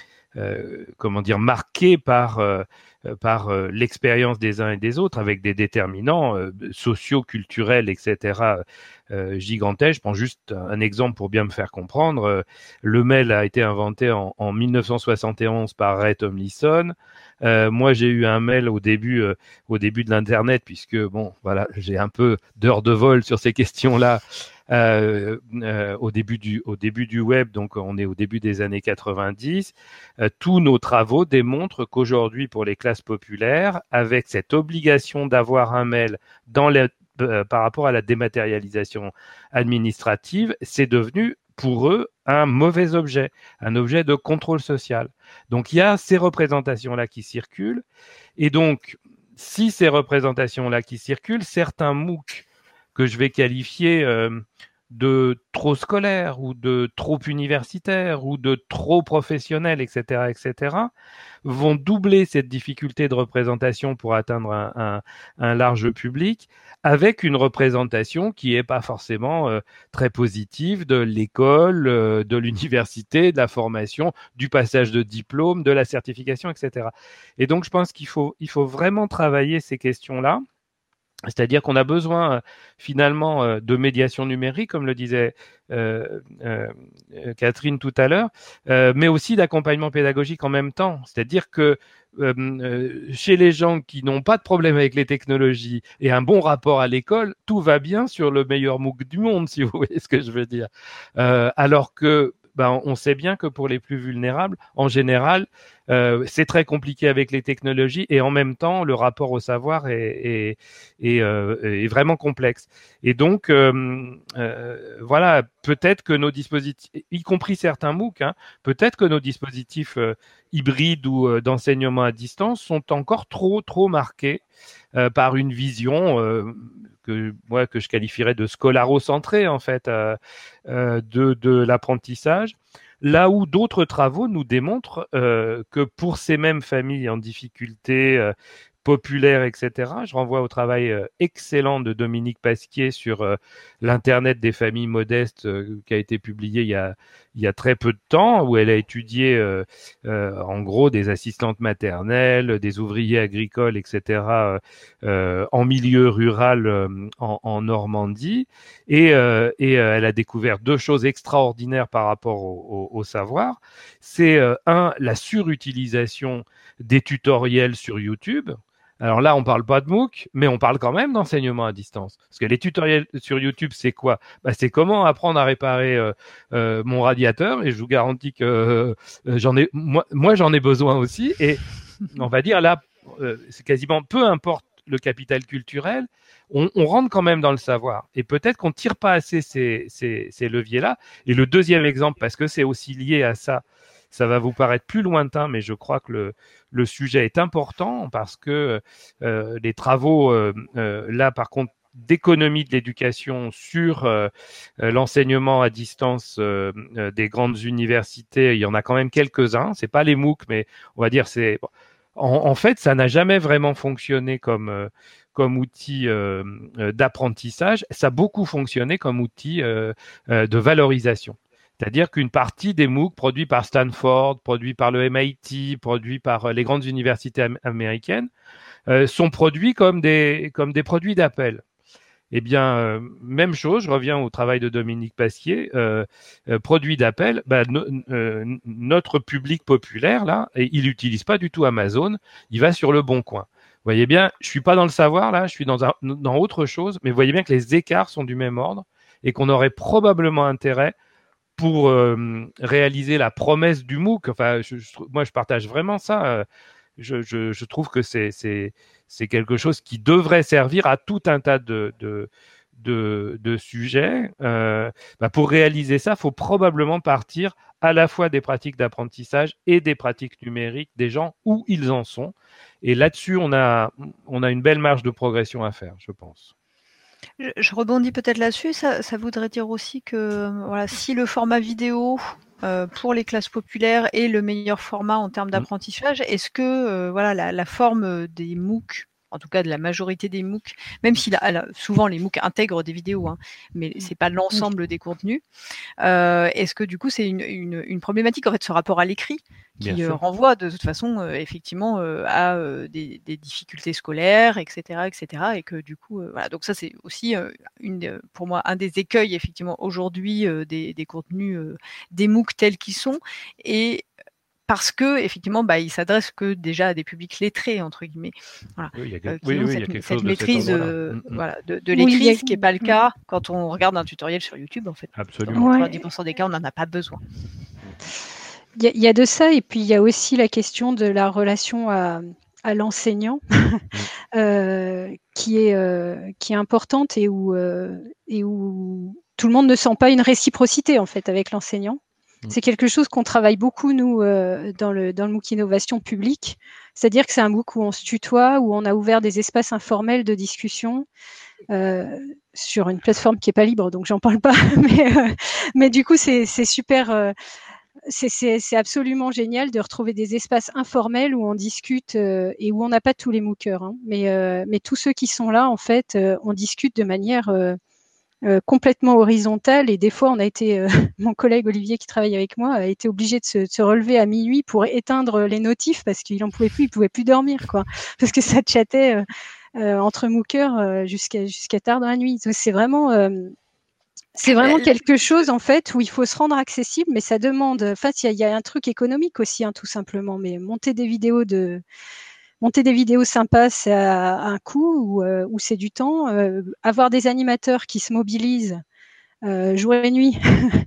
euh, comment dire marquées par euh, par euh, l'expérience des uns et des autres, avec des déterminants euh, sociaux, culturels, et cetera euh, gigantesques. Je prends juste un exemple pour bien me faire comprendre. Euh, le mail a été inventé en, en mille neuf cent soixante et onze par Ray Tomlinson. Euh, moi, j'ai eu un mail au début, euh, au début de l'Internet, puisque bon, voilà, j'ai un peu d'heures de vol sur ces questions-là. Euh, euh, au début du au début du web, donc on est au début des années quatre-vingt-dix. Euh, tous nos travaux démontrent qu'aujourd'hui, pour les classes populaires, avec cette obligation d'avoir un mail dans les, euh, par rapport à la dématérialisation administrative, c'est devenu pour eux un mauvais objet, un objet de contrôle social. Donc il y a ces représentations-là qui circulent, et donc si ces représentations-là qui circulent, certains MOOC que je vais qualifier euh, de trop scolaire ou de trop universitaire ou de trop professionnel, et cetera, et cetera, vont doubler cette difficulté de représentation pour atteindre un, un, un large public, avec une représentation qui est pas forcément euh, très positive de l'école, euh, de l'université, de la formation, du passage de diplôme, de la certification, et cetera. Et donc, je pense qu'il faut, il faut vraiment travailler ces questions-là. C'est-à-dire qu'on a besoin finalement euh, de médiation numérique, comme le disait euh, euh, Catherine tout à l'heure, euh, mais aussi d'accompagnement pédagogique en même temps. C'est-à-dire que euh, chez les gens qui n'ont pas de problème avec les technologies et un bon rapport à l'école, tout va bien sur le meilleur MOOC du monde, si vous voyez ce que je veux dire. Euh, alors que ben, on sait bien que pour les plus vulnérables, en général, euh, c'est très compliqué avec les technologies et en même temps, le rapport au savoir est, est, est, euh, est vraiment complexe. Et donc, euh, euh, voilà, peut-être que nos dispositifs, y compris certains MOOC, hein, peut-être que nos dispositifs euh, hybrides ou euh, d'enseignement à distance sont encore trop, trop marqués euh, par une vision euh, que moi que je qualifierais de scolarocentrée en fait euh, euh, de, de l'apprentissage. Là où d'autres travaux nous démontrent euh, que pour ces mêmes familles en difficulté euh, populaire, et cetera. Je renvoie au travail euh, excellent de Dominique Pasquier sur euh, l'Internet des familles modestes euh, qui a été publié il y a, il y a très peu de temps, où elle a étudié euh, euh, en gros des assistantes maternelles, des ouvriers agricoles, et cetera euh, en milieu rural euh, en, en Normandie. Et, euh, et euh, elle a découvert deux choses extraordinaires par rapport au, au, au savoir. C'est euh, un, la surutilisation des tutoriels sur YouTube. Alors là, on ne parle pas de MOOC, mais on parle quand même d'enseignement à distance. Parce que les tutoriels sur YouTube, c'est quoi? Bah, c'est comment apprendre à réparer euh, euh, mon radiateur. Et je vous garantis que euh, j'en ai, moi, moi j'en ai besoin aussi. Et on va dire là, euh, c'est quasiment peu importe le capital culturel, on, on rentre quand même dans le savoir. Et peut-être qu'on ne tire pas assez ces, ces, ces leviers-là. Et le deuxième exemple, parce que c'est aussi lié à ça, ça va vous paraître plus lointain, mais je crois que le, le sujet est important parce que euh, les travaux, euh, euh, là par contre, d'économie de l'éducation sur euh, l'enseignement à distance euh, euh, des grandes universités, il y en a quand même quelques-uns. C'est pas les MOOC, mais on va dire c'est. En, en fait, ça n'a jamais vraiment fonctionné comme euh, comme outil euh, d'apprentissage. Ça a beaucoup fonctionné comme outil euh, euh, de valorisation. C'est-à-dire qu'une partie des MOOC produits par Stanford, produits par le M I T, produits par les grandes universités am- américaines, euh, sont produits comme des, comme des produits d'appel. Eh bien, euh, même chose, je reviens au travail de Dominique Pasquier, euh, euh, produit d'appel, bah, no, euh, notre public populaire, là, et il n'utilise pas du tout Amazon, il va sur le Bon Coin. Vous voyez bien, je suis pas dans le savoir, là, je suis dans, un, dans autre chose, mais vous voyez bien que les écarts sont du même ordre et qu'on aurait probablement intérêt pour euh, réaliser la promesse du MOOC. Enfin, je, je, moi, je partage vraiment ça. Je, je, je trouve que c'est, c'est, c'est quelque chose qui devrait servir à tout un tas de, de, de, de sujets. Euh, bah pour réaliser ça, il faut probablement partir à la fois des pratiques d'apprentissage et des pratiques numériques des gens où ils en sont. Et là-dessus, on a, on a une belle marge de progression à faire, je pense. Je, je rebondis peut-être là-dessus. Ça, ça voudrait dire aussi que voilà, si le format vidéo euh, pour les classes populaires est le meilleur format en termes d'apprentissage, est-ce que euh, voilà, la, la forme des MOOC, en tout cas de la majorité des MOOC, même si la, la, souvent les MOOC intègrent des vidéos, hein, mais c'est pas l'ensemble des contenus, euh, est-ce que du coup c'est une, une, une problématique en fait, ce rapport à l'écrit qui euh, renvoie de toute façon euh, effectivement euh, à euh, des, des difficultés scolaires, et cetera, et cetera, et que du coup, euh, voilà. Donc ça c'est aussi euh, une, pour moi un des écueils effectivement aujourd'hui euh, des, des contenus euh, des MOOC tels qu'ils sont, et parce que effectivement, bah, ils s'adressent que déjà à des publics lettrés entre guillemets. Voilà. Oui, il y a, euh, oui, oui, cette, il y a quelque cette chose maîtrise de cet euh, mm-hmm. voilà, de, de l'écrit, oui, a... ce qui n'est pas le cas quand on regarde un tutoriel sur YouTube en fait. Absolument. Dans quatre-vingt-dix pour cent des cas, on n'en a pas besoin. Il y, a, il y a de ça, et puis il y a aussi la question de la relation à, à l'enseignant euh, qui, est, euh, qui est importante et où, euh, et où tout le monde ne sent pas une réciprocité en fait avec l'enseignant. C'est quelque chose qu'on travaille beaucoup, nous, euh, dans le, dans le MOOC Innovation publique. C'est-à-dire que c'est un MOOC où on se tutoie, où on a ouvert des espaces informels de discussion euh, sur une plateforme qui n'est pas libre, donc j'en parle pas. Mais, euh, mais du coup, c'est, c'est super... Euh, C'est, c'est, c'est absolument génial de retrouver des espaces informels où on discute euh, et où on n'a pas tous les MOOCers. Hein, mais, euh, mais tous ceux qui sont là, en fait, euh, on discute de manière euh, euh, complètement horizontale. Et des fois, on a été, euh, mon collègue Olivier qui travaille avec moi a été obligé de se, de se relever à minuit pour éteindre les notifs parce qu'il n'en pouvait plus, il ne pouvait plus dormir, quoi, parce que ça chattait euh, euh, entre MOOCers euh, jusqu'à, jusqu'à tard dans la nuit. Donc, c'est vraiment... Euh, C'est vraiment quelque chose, en fait, où il faut se rendre accessible, mais ça demande... En fait, il y, y a un truc économique aussi, hein, tout simplement. Mais monter des vidéos de... Monter des vidéos sympas, c'est à un coût ou euh, c'est du temps. Euh, avoir des animateurs qui se mobilisent euh, jour et nuit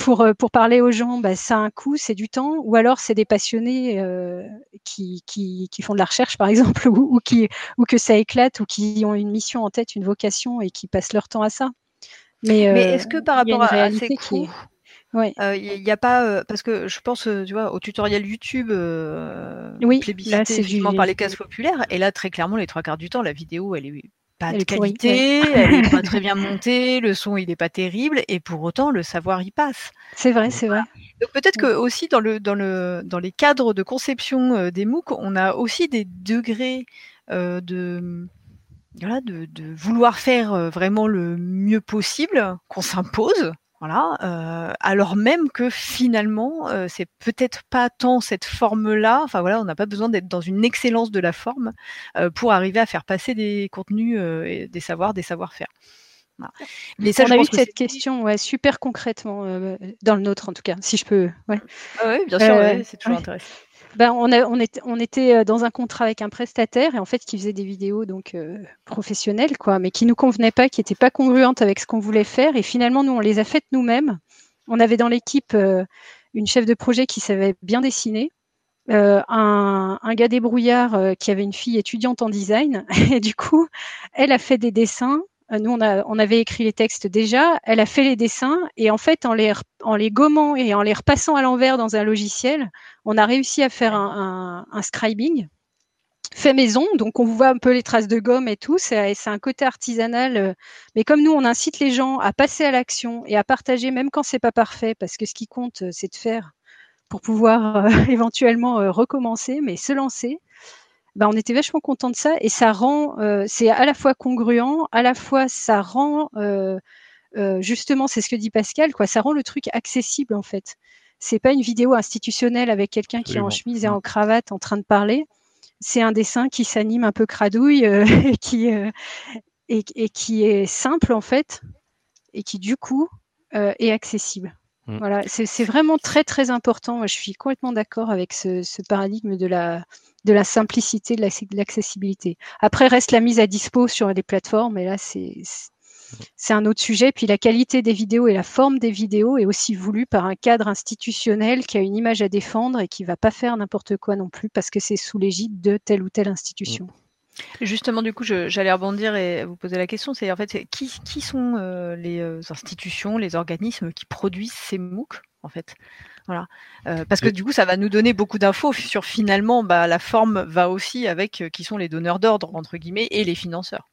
pour, pour parler aux gens, bah, ça a un coût, c'est du temps, ou alors c'est des passionnés euh, qui, qui, qui font de la recherche, par exemple, ou, ou, qui, ou que ça éclate, ou qui ont une mission en tête, une vocation, et qui passent leur temps à ça. Mais, Mais euh, est-ce que par rapport à, à ces coûts, il ouais. n'y euh, a pas euh, parce que je pense, euh, tu vois, au tutoriel YouTube euh, oui, plébiscité là, c'est effectivement du... par les classes populaires, et là très clairement les trois quarts du temps la vidéo elle est pas elle de est qualité, pourrie, ouais. elle est pas très bien montée, le son il est pas terrible, et pour autant le savoir y passe. C'est vrai, c'est voilà. vrai. Donc peut-être que aussi dans le dans le dans les cadres de conception euh, des MOOC, on a aussi des degrés euh, de voilà de, de vouloir faire euh, vraiment le mieux possible qu'on s'impose. Voilà, euh, alors même que finalement, euh, c'est peut-être pas tant cette forme-là. Enfin voilà, on n'a pas besoin d'être dans une excellence de la forme euh, pour arriver à faire passer des contenus, euh, et des savoirs, des savoir-faire. Voilà. Mais ça, on je a pense eu cette question, ouais, super concrètement euh, dans le nôtre en tout cas, si je peux. Ouais, ah ouais bien sûr, euh, ouais, c'est toujours ouais. intéressant. Ben, on, a, on, était, on était dans un contrat avec un prestataire et en fait qui faisait des vidéos donc euh, professionnelles quoi, mais qui nous convenaient pas, qui n'étaient pas congruentes avec ce qu'on voulait faire. Et finalement, nous on les a faites nous-mêmes. On avait dans l'équipe euh, une chef de projet qui savait bien dessiner, euh, un, un gars débrouillard euh, qui avait une fille étudiante en design. Et du coup, elle a fait des dessins. Nous, on, a, on avait écrit les textes déjà. Elle a fait les dessins et en fait, en les, en les gommant et en les repassant à l'envers dans un logiciel, on a réussi à faire un, un, un scribing fait maison. Donc, on voit un peu les traces de gomme et tout. C'est, c'est un côté artisanal. Mais comme nous, on incite les gens à passer à l'action et à partager, même quand c'est pas parfait, parce que ce qui compte, c'est de faire pour pouvoir euh, éventuellement euh, recommencer, mais se lancer. Ben, on était vachement content de ça et ça rend, euh, c'est à la fois congruent, à la fois ça rend, euh, euh, justement, c'est ce que dit Pascal, quoi, ça rend le truc accessible en fait. C'est pas une vidéo institutionnelle avec quelqu'un Absolument. Qui est en chemise et en cravate en train de parler. C'est un dessin qui s'anime un peu cradouille euh, et, qui, euh, et, et qui est simple en fait et qui du coup euh, est accessible. Mmh. Voilà, c'est, c'est vraiment très très important. Moi, je suis complètement d'accord avec ce, ce paradigme de la, de la simplicité, de, la, de l'accessibilité. Après, reste la mise à dispo sur les plateformes, et là, c'est, c'est un autre sujet. Puis la qualité des vidéos et la forme des vidéos est aussi voulue par un cadre institutionnel qui a une image à défendre et qui ne va pas faire n'importe quoi non plus parce que c'est sous l'égide de telle ou telle institution. Mmh. Justement, du coup, je, j'allais rebondir et vous poser la question, c'est en fait, c'est qui, qui sont euh, les institutions, les organismes qui produisent ces MOOC, en fait, voilà, euh, parce que du coup, ça va nous donner beaucoup d'infos sur finalement, bah, la forme va aussi avec euh, qui sont les donneurs d'ordre entre guillemets et les financeurs.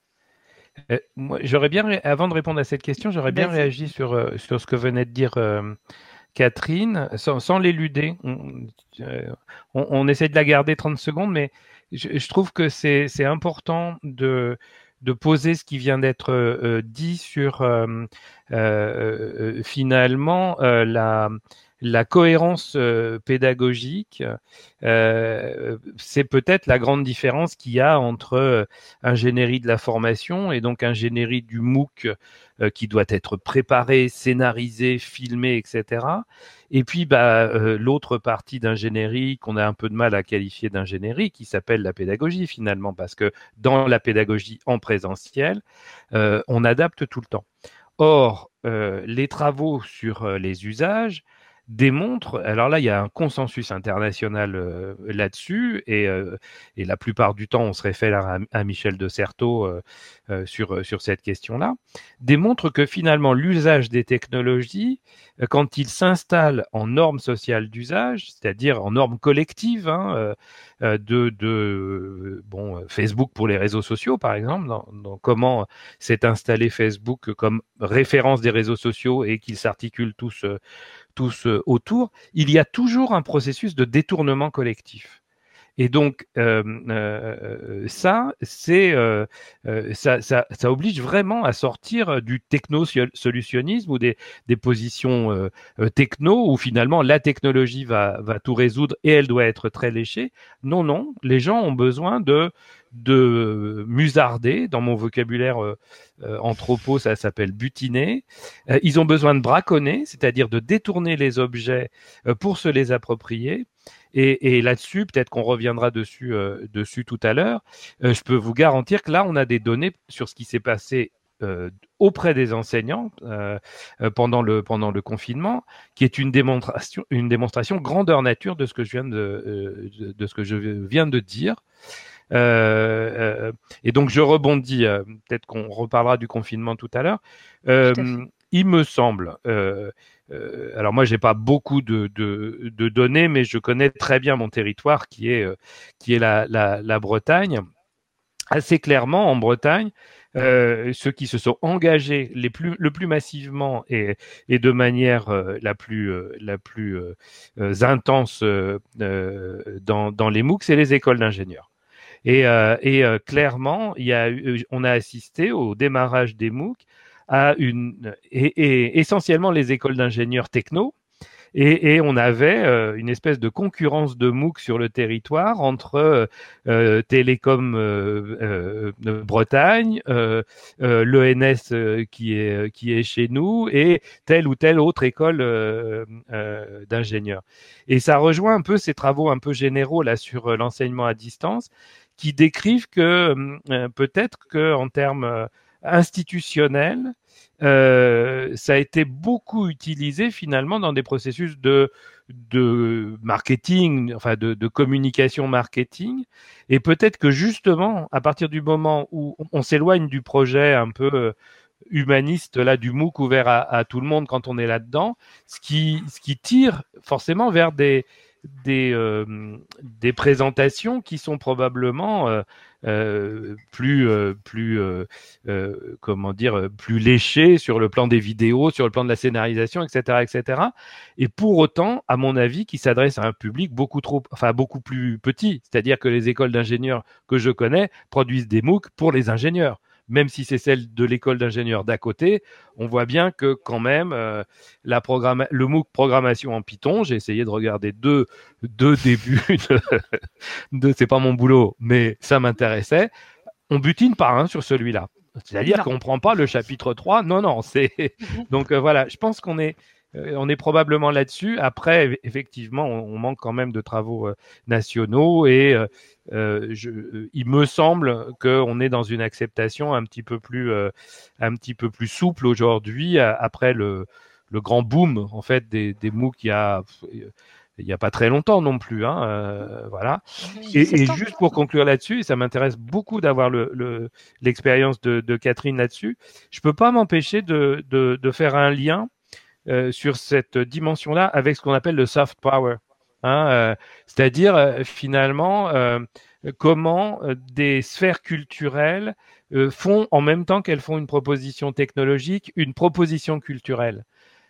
Euh, moi, j'aurais bien, ré... avant de répondre à cette question, j'aurais bien Vas-y. réagi sur euh, sur ce que venait de dire euh, Catherine, sans, sans l'éluder. On, euh, on, on essaie de la garder trente secondes, mais je, je trouve que c'est, c'est important de, de poser ce qui vient d'être euh, dit sur euh, euh, finalement euh, la, la cohérence euh, pédagogique. Euh, c'est peut-être la grande différence qu'il y a entre euh, ingénierie de la formation et donc ingénierie du MOOC euh, qui doit être préparé, scénarisé, filmé, et cetera. Et puis, bah, euh, l'autre partie d'ingénierie qu'on a un peu de mal à qualifier d'ingénierie, qui s'appelle la pédagogie finalement, parce que dans la pédagogie en présentiel, euh, on adapte tout le temps. Or, euh, les travaux sur euh, les usages démontrent, alors là, il y a un consensus international euh, là-dessus, et, euh, et la plupart du temps, on se réfère à, à Michel de Certeau euh, euh, sur, sur cette question-là, démontre que finalement, l'usage des technologies, euh, quand il s'installe en normes sociales d'usage, c'est-à-dire en normes collectives, hein, euh, de, de bon, Facebook pour les réseaux sociaux, par exemple, dans, dans comment s'est installé Facebook comme référence des réseaux sociaux et qu'ils s'articulent tous euh, tous autour, il y a toujours un processus de détournement collectif. Et donc euh, euh, ça, c'est euh, ça, ça, ça oblige vraiment à sortir du techno-solutionnisme ou des, des positions euh, techno où finalement la technologie va, va tout résoudre et elle doit être très léchée. Non, non, les gens ont besoin de de musarder, dans mon vocabulaire euh, euh, anthropo, ça s'appelle butiner. Euh, ils ont besoin de braconner, c'est-à-dire de détourner les objets euh, pour se les approprier. Et, et là-dessus, peut-être qu'on reviendra dessus, euh, dessus tout à l'heure, euh, je peux vous garantir que là, on a des données sur ce qui s'est passé euh, auprès des enseignants euh, pendant le pendant le confinement, qui est une démonstration une démonstration grandeur nature de ce que je viens de de, de ce que je viens de dire. Euh, euh, et donc je rebondis, euh, peut-être qu'on reparlera du confinement tout à l'heure. Euh, il me semble, euh, euh, alors moi j'ai pas beaucoup de, de, de données, mais je connais très bien mon territoire qui est, euh, qui est la, la, la Bretagne. Assez clairement, en Bretagne, euh, ceux qui se sont engagés les plus, le plus massivement et, et de manière euh, la plus, euh, la plus euh, intense euh, dans, dans les MOOC, c'est les écoles d'ingénieurs. Et, euh, et euh, clairement, il y a eu, on a assisté au démarrage des MOOC à une et, et essentiellement les écoles d'ingénieurs techno. Et, et on avait euh, une espèce de concurrence de MOOC sur le territoire entre euh, Télécom euh, euh, Bretagne, euh, euh, l'E N S euh, qui est qui est chez nous et telle ou telle autre école euh, euh, d'ingénieurs. Et ça rejoint un peu ces travaux un peu généraux là sur l'enseignement à distance, qui décrivent que euh, peut-être que en termes euh, institutionnels, euh, ça a été beaucoup utilisé finalement dans des processus de de marketing, enfin de, de communication marketing, et peut-être que justement à partir du moment où on s'éloigne du projet un peu humaniste là du MOOC ouvert à, à tout le monde quand on est là-dedans, ce qui ce qui tire forcément vers des des euh, des présentations qui sont probablement euh, euh, plus euh, plus euh, euh, comment dire plus léchées sur le plan des vidéos, sur le plan de la scénarisation, et cetera, et cetera. Et pour autant, à mon avis, qui s'adresse à un public beaucoup trop, enfin beaucoup plus petit. C'est-à-dire que les écoles d'ingénieurs que je connais produisent des MOOC pour les ingénieurs. Même si c'est celle de l'école d'ingénieurs d'à côté, on voit bien que quand même euh, la programme, le MOOC programmation en Python, j'ai essayé de regarder deux, deux débuts, de, de c'est pas mon boulot, mais ça m'intéressait. On butine pas hein, sur celui-là. C'est-à-dire non. qu'on prend pas le chapitre trois. Non, non, c'est donc euh, voilà. Je pense qu'on est euh, on est probablement là-dessus. Après, effectivement, on, on manque quand même de travaux euh, nationaux et euh, euh, je, euh, il me semble qu'on est dans une acceptation un petit peu plus euh, un petit peu plus souple aujourd'hui après le le grand boom en fait des des MOOC il y a il n'y a pas très longtemps non plus, hein, euh, voilà. Et, et juste pour conclure là-dessus, et ça m'intéresse beaucoup d'avoir le, le, l'expérience de, de Catherine là-dessus, je peux pas m'empêcher de, de, de faire un lien euh, sur cette dimension-là avec ce qu'on appelle le soft power, hein, euh, c'est-à-dire euh, finalement euh, comment euh, des sphères culturelles euh, font en même temps qu'elles font une proposition technologique, une proposition culturelle.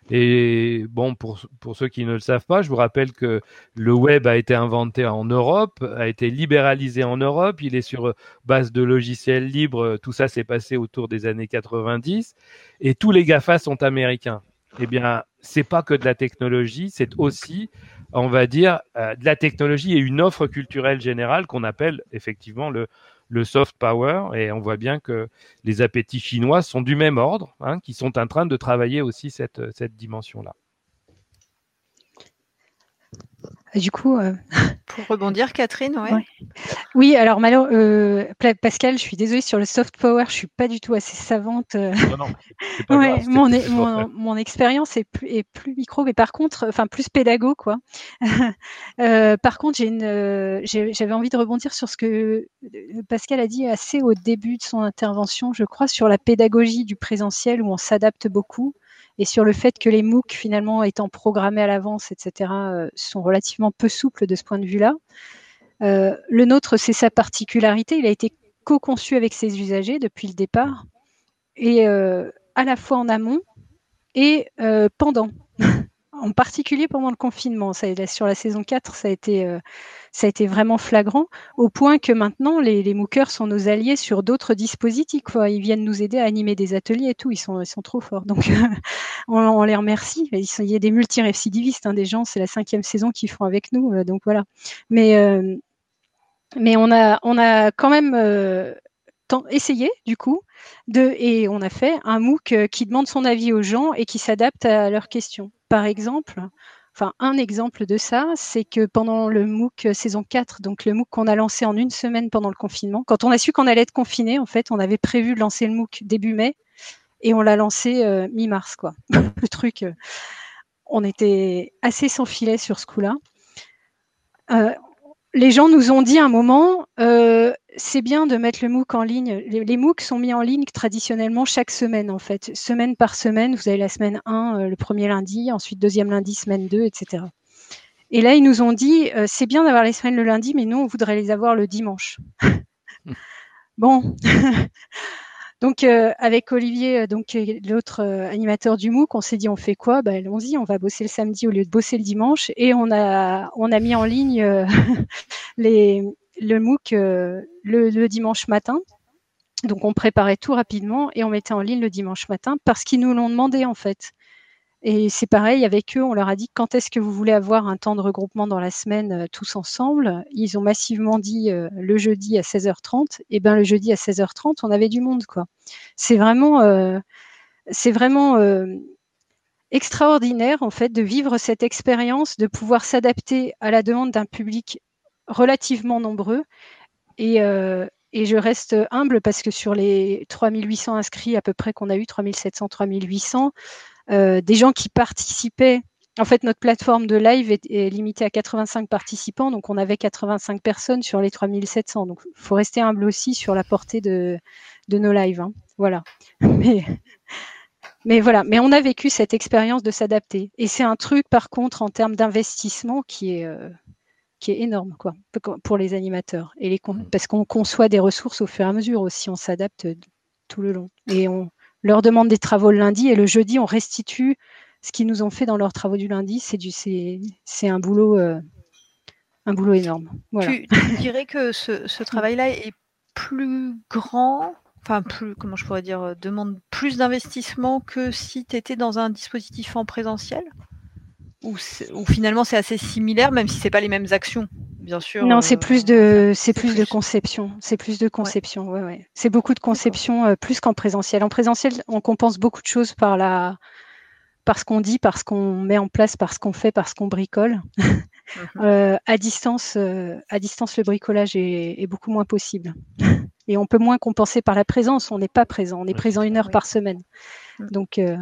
Et bon, pour, pour ceux qui ne le savent pas, je vous rappelle que le web a été inventé en Europe, a été libéralisé en Europe, il est sur base de logiciels libres, tout ça s'est passé autour des années quatre-vingt-dix, et tous les GAFA sont américains. Eh bien, c'est pas que de la technologie, c'est aussi, on va dire, euh, de la technologie et une offre culturelle générale qu'on appelle effectivement le le soft power, et on voit bien que les appétits chinois sont du même ordre, hein, qui sont en train de travailler aussi cette, cette dimension-là. Du coup, euh... pour rebondir, Catherine, ouais. ouais. Oui, alors malheure, euh, Pascal, je suis désolée sur le soft power, je suis pas du tout assez savante. Euh... Non, non, c'est pas ouais, grave, mon, é- mon, mon expérience est plus, est plus micro, mais par contre, enfin plus pédago, quoi. euh, par contre, j'ai une, euh, j'ai, j'avais envie de rebondir sur ce que Pascal a dit assez au début de son intervention, je crois, sur la pédagogie du présentiel où on s'adapte beaucoup. Et sur le fait que les MOOC, finalement, étant programmés à l'avance, et cetera, euh, sont relativement peu souples de ce point de vue-là. Euh, le nôtre, c'est sa particularité. Il a été co-conçu avec ses usagers depuis le départ, et euh, à la fois en amont et euh, pendant. En particulier pendant le confinement. Ça, sur la saison quatre, ça a été, euh, ça a été vraiment flagrant, au point que maintenant, les, les MOOCers sont nos alliés sur d'autres dispositifs, quoi. Ils viennent nous aider à animer des ateliers et tout. Ils sont, ils sont trop forts. Donc, euh, on, on les remercie. Il y a des multirécidivistes, hein, des gens, c'est la cinquième saison qu'ils font avec nous. Euh, donc, voilà. Mais, euh, mais on, a, on a quand même euh, tant, essayé, du coup, de, et on a fait un MOOC qui demande son avis aux gens et qui s'adapte à leurs questions. Par exemple, enfin un exemple de ça, c'est que pendant le MOOC saison quatre, donc le MOOC qu'on a lancé en une semaine pendant le confinement, quand on a su qu'on allait être confiné, en fait, on avait prévu de lancer le MOOC début mai, et on l'a lancé euh, mi-mars, quoi. Le truc, euh, on était assez sans filet sur ce coup-là. Euh, les gens nous ont dit à un moment, euh, c'est bien de mettre le MOOC en ligne. Les, les MOOC sont mis en ligne traditionnellement chaque semaine, en fait. Semaine par semaine, vous avez la semaine un, euh, le premier lundi, ensuite deuxième lundi, semaine deux, et cetera. Et là, ils nous ont dit, euh, c'est bien d'avoir les semaines le lundi, mais nous, on voudrait les avoir le dimanche. Bon. Donc, euh, avec Olivier, donc l'autre euh, animateur du MOOC, on s'est dit, on fait quoi? Ben, allons-y, on va bosser le samedi au lieu de bosser le dimanche. Et on a, on a mis en ligne euh, les, le MOOC euh, le, le dimanche matin. Donc, on préparait tout rapidement et on mettait en ligne le dimanche matin parce qu'ils nous l'ont demandé, en fait. Et c'est pareil, avec eux, on leur a dit quand est-ce que vous voulez avoir un temps de regroupement dans la semaine euh, tous ensemble. Ils ont massivement dit euh, le jeudi à seize heures trente. Et ben le jeudi à seize heures trente, on avait du monde, quoi. C'est vraiment, euh, c'est vraiment euh, extraordinaire, en fait, de vivre cette expérience, de pouvoir s'adapter à la demande d'un public relativement nombreux. Et, euh, et je reste humble parce que sur les trois mille huit cents inscrits à peu près qu'on a eu, trois mille sept cents, trois mille huit cents, Euh, des gens qui participaient. En fait, notre plateforme de live est, est limitée à quatre-vingt-cinq participants, donc on avait quatre-vingt-cinq personnes sur les trois mille sept cents. Donc, il faut rester humble aussi sur la portée de, de nos lives. Hein. Voilà. Mais, mais voilà. Mais on a vécu cette expérience de s'adapter. Et c'est un truc, par contre, en termes d'investissement qui est euh, qui est énorme, quoi, pour les animateurs. Et les con- parce qu'on conçoit des ressources au fur et à mesure aussi, on s'adapte tout le long. Et on leur demande des travaux le lundi et le jeudi, on restitue ce qu'ils nous ont fait dans leurs travaux du lundi. C'est du, c'est, c'est un boulot, euh, un boulot énorme. Voilà. Tu, tu dirais que ce, ce travail-là est plus grand, enfin plus, comment je pourrais dire, demande plus d'investissement que si tu étais dans un dispositif en présentiel, ou, ou finalement c'est assez similaire, même si c'est pas les mêmes actions, bien sûr. Non, c'est plus de, euh, c'est plus, plus de conception. C'est plus de conception. Ouais, ouais. ouais. C'est beaucoup de conception euh, plus qu'en présentiel. En présentiel, on compense beaucoup de choses par la, par ce qu'on dit, par ce qu'on met en place, par ce qu'on fait, par ce qu'on bricole. Mm-hmm. euh, à distance, euh, à distance, le bricolage est, est beaucoup moins possible. Et on peut moins compenser par la présence. On n'est pas présent. On est présent une heure oui. par semaine. Donc, euh,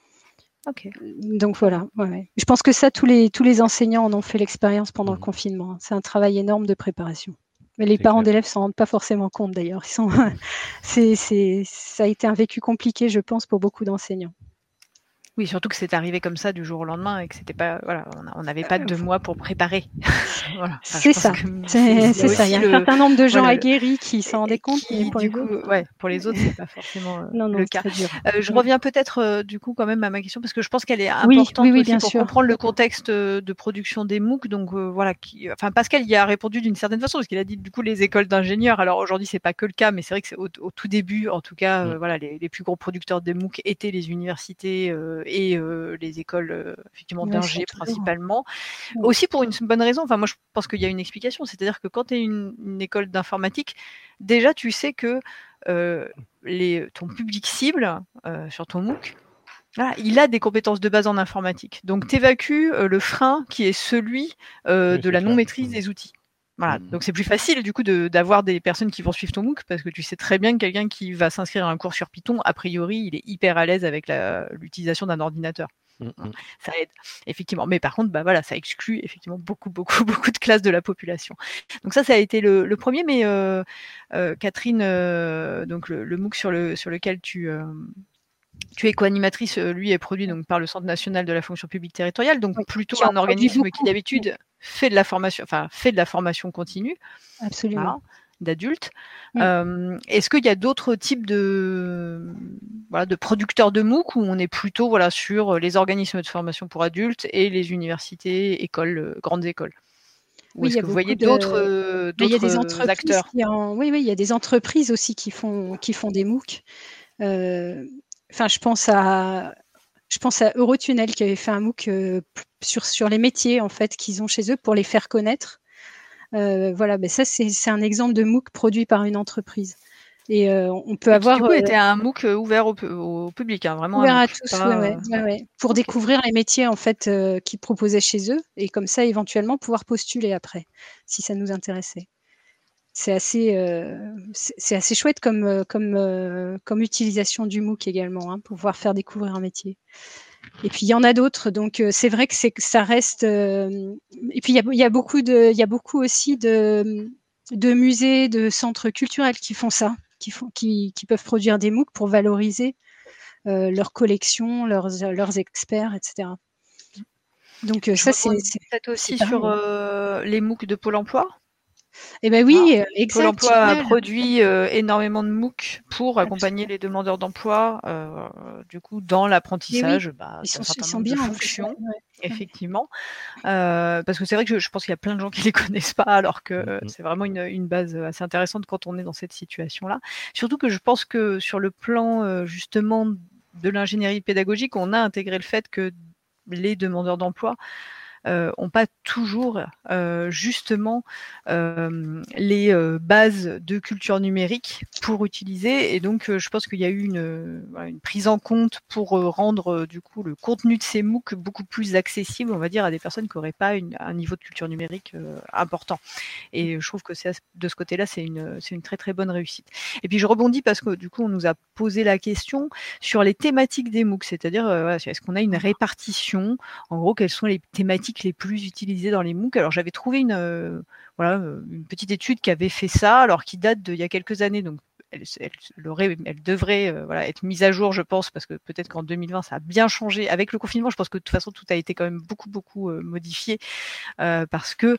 okay. donc voilà. Ouais, ouais. Je pense que ça, tous les, tous les enseignants en ont fait l'expérience pendant mmh. le confinement. C'est un travail énorme de préparation. Mais les c'est parents clair. d'élèves s'en rendent pas forcément compte d'ailleurs. Ils sont, c'est, c'est, ça a été un vécu compliqué, je pense, pour beaucoup d'enseignants. Oui, surtout que c'est arrivé comme ça du jour au lendemain et que c'était pas, voilà, on n'avait pas deux mois pour préparer. Voilà. Enfin, c'est ça. C'est, c'est ça. Il y a le, un certain nombre de gens voilà, aguerris qui s'en rendaient compte. Qui, pour, du les coup, autres, ouais, pour les autres, c'est pas forcément euh, non, non, le cas. Euh, je oui. reviens peut-être euh, du coup quand même à ma question parce que je pense qu'elle est oui, importante oui, oui, aussi bien pour sûr. comprendre le contexte de production des MOOC. Donc euh, voilà, qui, enfin Pascal y a répondu d'une certaine façon parce qu'il a dit du coup les écoles d'ingénieurs. Alors aujourd'hui c'est pas que le cas, mais c'est vrai que c'est au, au tout début, en tout cas, euh, voilà, les, les plus gros producteurs des MOOC étaient les universités euh, et euh, les écoles euh, effectivement d'ingé ouais, principalement. Ouais. Aussi pour une bonne raison, enfin moi je pense qu'il y a une explication, c'est-à-dire que quand tu es une, une école d'informatique, déjà tu sais que euh, les, ton public cible euh, sur ton MOOC, voilà, il a des compétences de base en informatique. Donc tu évacues euh, le frein qui est celui euh, oui, de la non-maîtrise des outils. Voilà, mmh. donc c'est plus facile du coup de, d'avoir des personnes qui vont suivre ton MOOC parce que tu sais très bien que quelqu'un qui va s'inscrire à un cours sur Python, a priori, il est hyper à l'aise avec la, l'utilisation d'un ordinateur. Mmh. Ça aide, effectivement. Mais par contre, bah voilà, ça exclut effectivement beaucoup, beaucoup, beaucoup de classes de la population. Donc ça, ça a été le, le premier. Mais euh, euh, Catherine, euh, donc le, le MOOC sur, le, sur lequel tu... Euh, Tu es co-animatrice, lui est produit donc par le Centre national de la fonction publique territoriale, donc oui, plutôt un organisme qui d'habitude fait de la formation, enfin fait de la formation continue, absolument, voilà, d'adultes. Oui. Euh, est-ce qu'il y a d'autres types de, voilà, de producteurs de MOOC où on est plutôt voilà sur les organismes de formation pour adultes et les universités, écoles, grandes écoles? Ou oui, est-ce que vous voyez de... d'autres, euh, d'autres il y a des entreprises acteurs qui en... Oui, oui, il y a des entreprises aussi qui font qui font des MOOC. Euh... Enfin, je pense à, je pense à Eurotunnel qui avait fait un MOOC euh, sur, sur les métiers en fait qu'ils ont chez eux pour les faire connaître. Euh, voilà, ben ça c'est, c'est un exemple de MOOC produit par une entreprise. Et euh, on peut et avoir. Qui, du coup, euh, était un MOOC ouvert au, au public, hein, vraiment. Ouvert un à MOOC, tous, pas... ouais, ouais, ouais, ouais, pour okay. découvrir les métiers en fait euh, qu'ils proposaient chez eux et comme ça éventuellement pouvoir postuler après si ça nous intéressait. c'est assez, euh, c'est c'est assez chouette comme, euh, comme, euh, comme utilisation du MOOC également, hein, pour pouvoir faire découvrir un métier. Et puis il y en a d'autres, donc euh, c'est vrai que c'est que ça reste. Euh, et puis il y a, il y a beaucoup de, il y a beaucoup aussi de, de musées, de centres culturels qui font ça, qui font, qui, qui peuvent produire des MOOC pour valoriser euh, leurs collections, leurs, leurs experts, et cetera. Donc euh, Je ça c'est rebondis c'est peut-être aussi pareil, sur hein. euh, les MOOC de Pôle emploi. Eh ben Voilà. oui, euh, Pôle exact, emploi a génial. produit euh, énormément de MOOC pour accompagner Absolument. les demandeurs d'emploi, euh, du coup, dans Et oui, l'apprentissage bah, ils d'un sont, ils certain sont nombre de bien en plus. Ouais, fonctions, ouais. effectivement. Euh, parce que c'est vrai que je, je pense qu'il y a plein de gens qui les connaissent pas, alors que euh, Mhm. c'est vraiment une, une base assez intéressante quand on est dans cette situation-là. Surtout que je pense que sur le plan euh, justement de l'ingénierie pédagogique, on a intégré le fait que les demandeurs d'emploi euh, ont pas toujours euh, justement euh, les euh, bases de culture numérique pour utiliser, et donc euh, je pense qu'il y a eu une, euh, une prise en compte pour euh, rendre euh, du coup le contenu de ces MOOC beaucoup plus accessible, on va dire, à des personnes qui n'auraient pas une, un niveau de culture numérique euh, important. Et je trouve que c'est, de ce côté-là, c'est une, c'est une très très bonne réussite. Et puis je rebondis parce que du coup, on nous a posé la question sur les thématiques des MOOC, c'est-à-dire euh, est-ce qu'on a une répartition, en gros, quelles sont les thématiques les plus utilisées dans les MOOC. Alors j'avais trouvé une, euh, voilà, une petite étude qui avait fait ça, alors qui date d'il y a quelques années, donc elle, elle, elle, aurait, elle devrait euh, voilà, être mise à jour, je pense, parce que peut-être qu'en deux mille vingt, ça a bien changé. Avec le confinement, je pense que de toute façon, tout a été quand même beaucoup, beaucoup euh, modifié, euh, parce que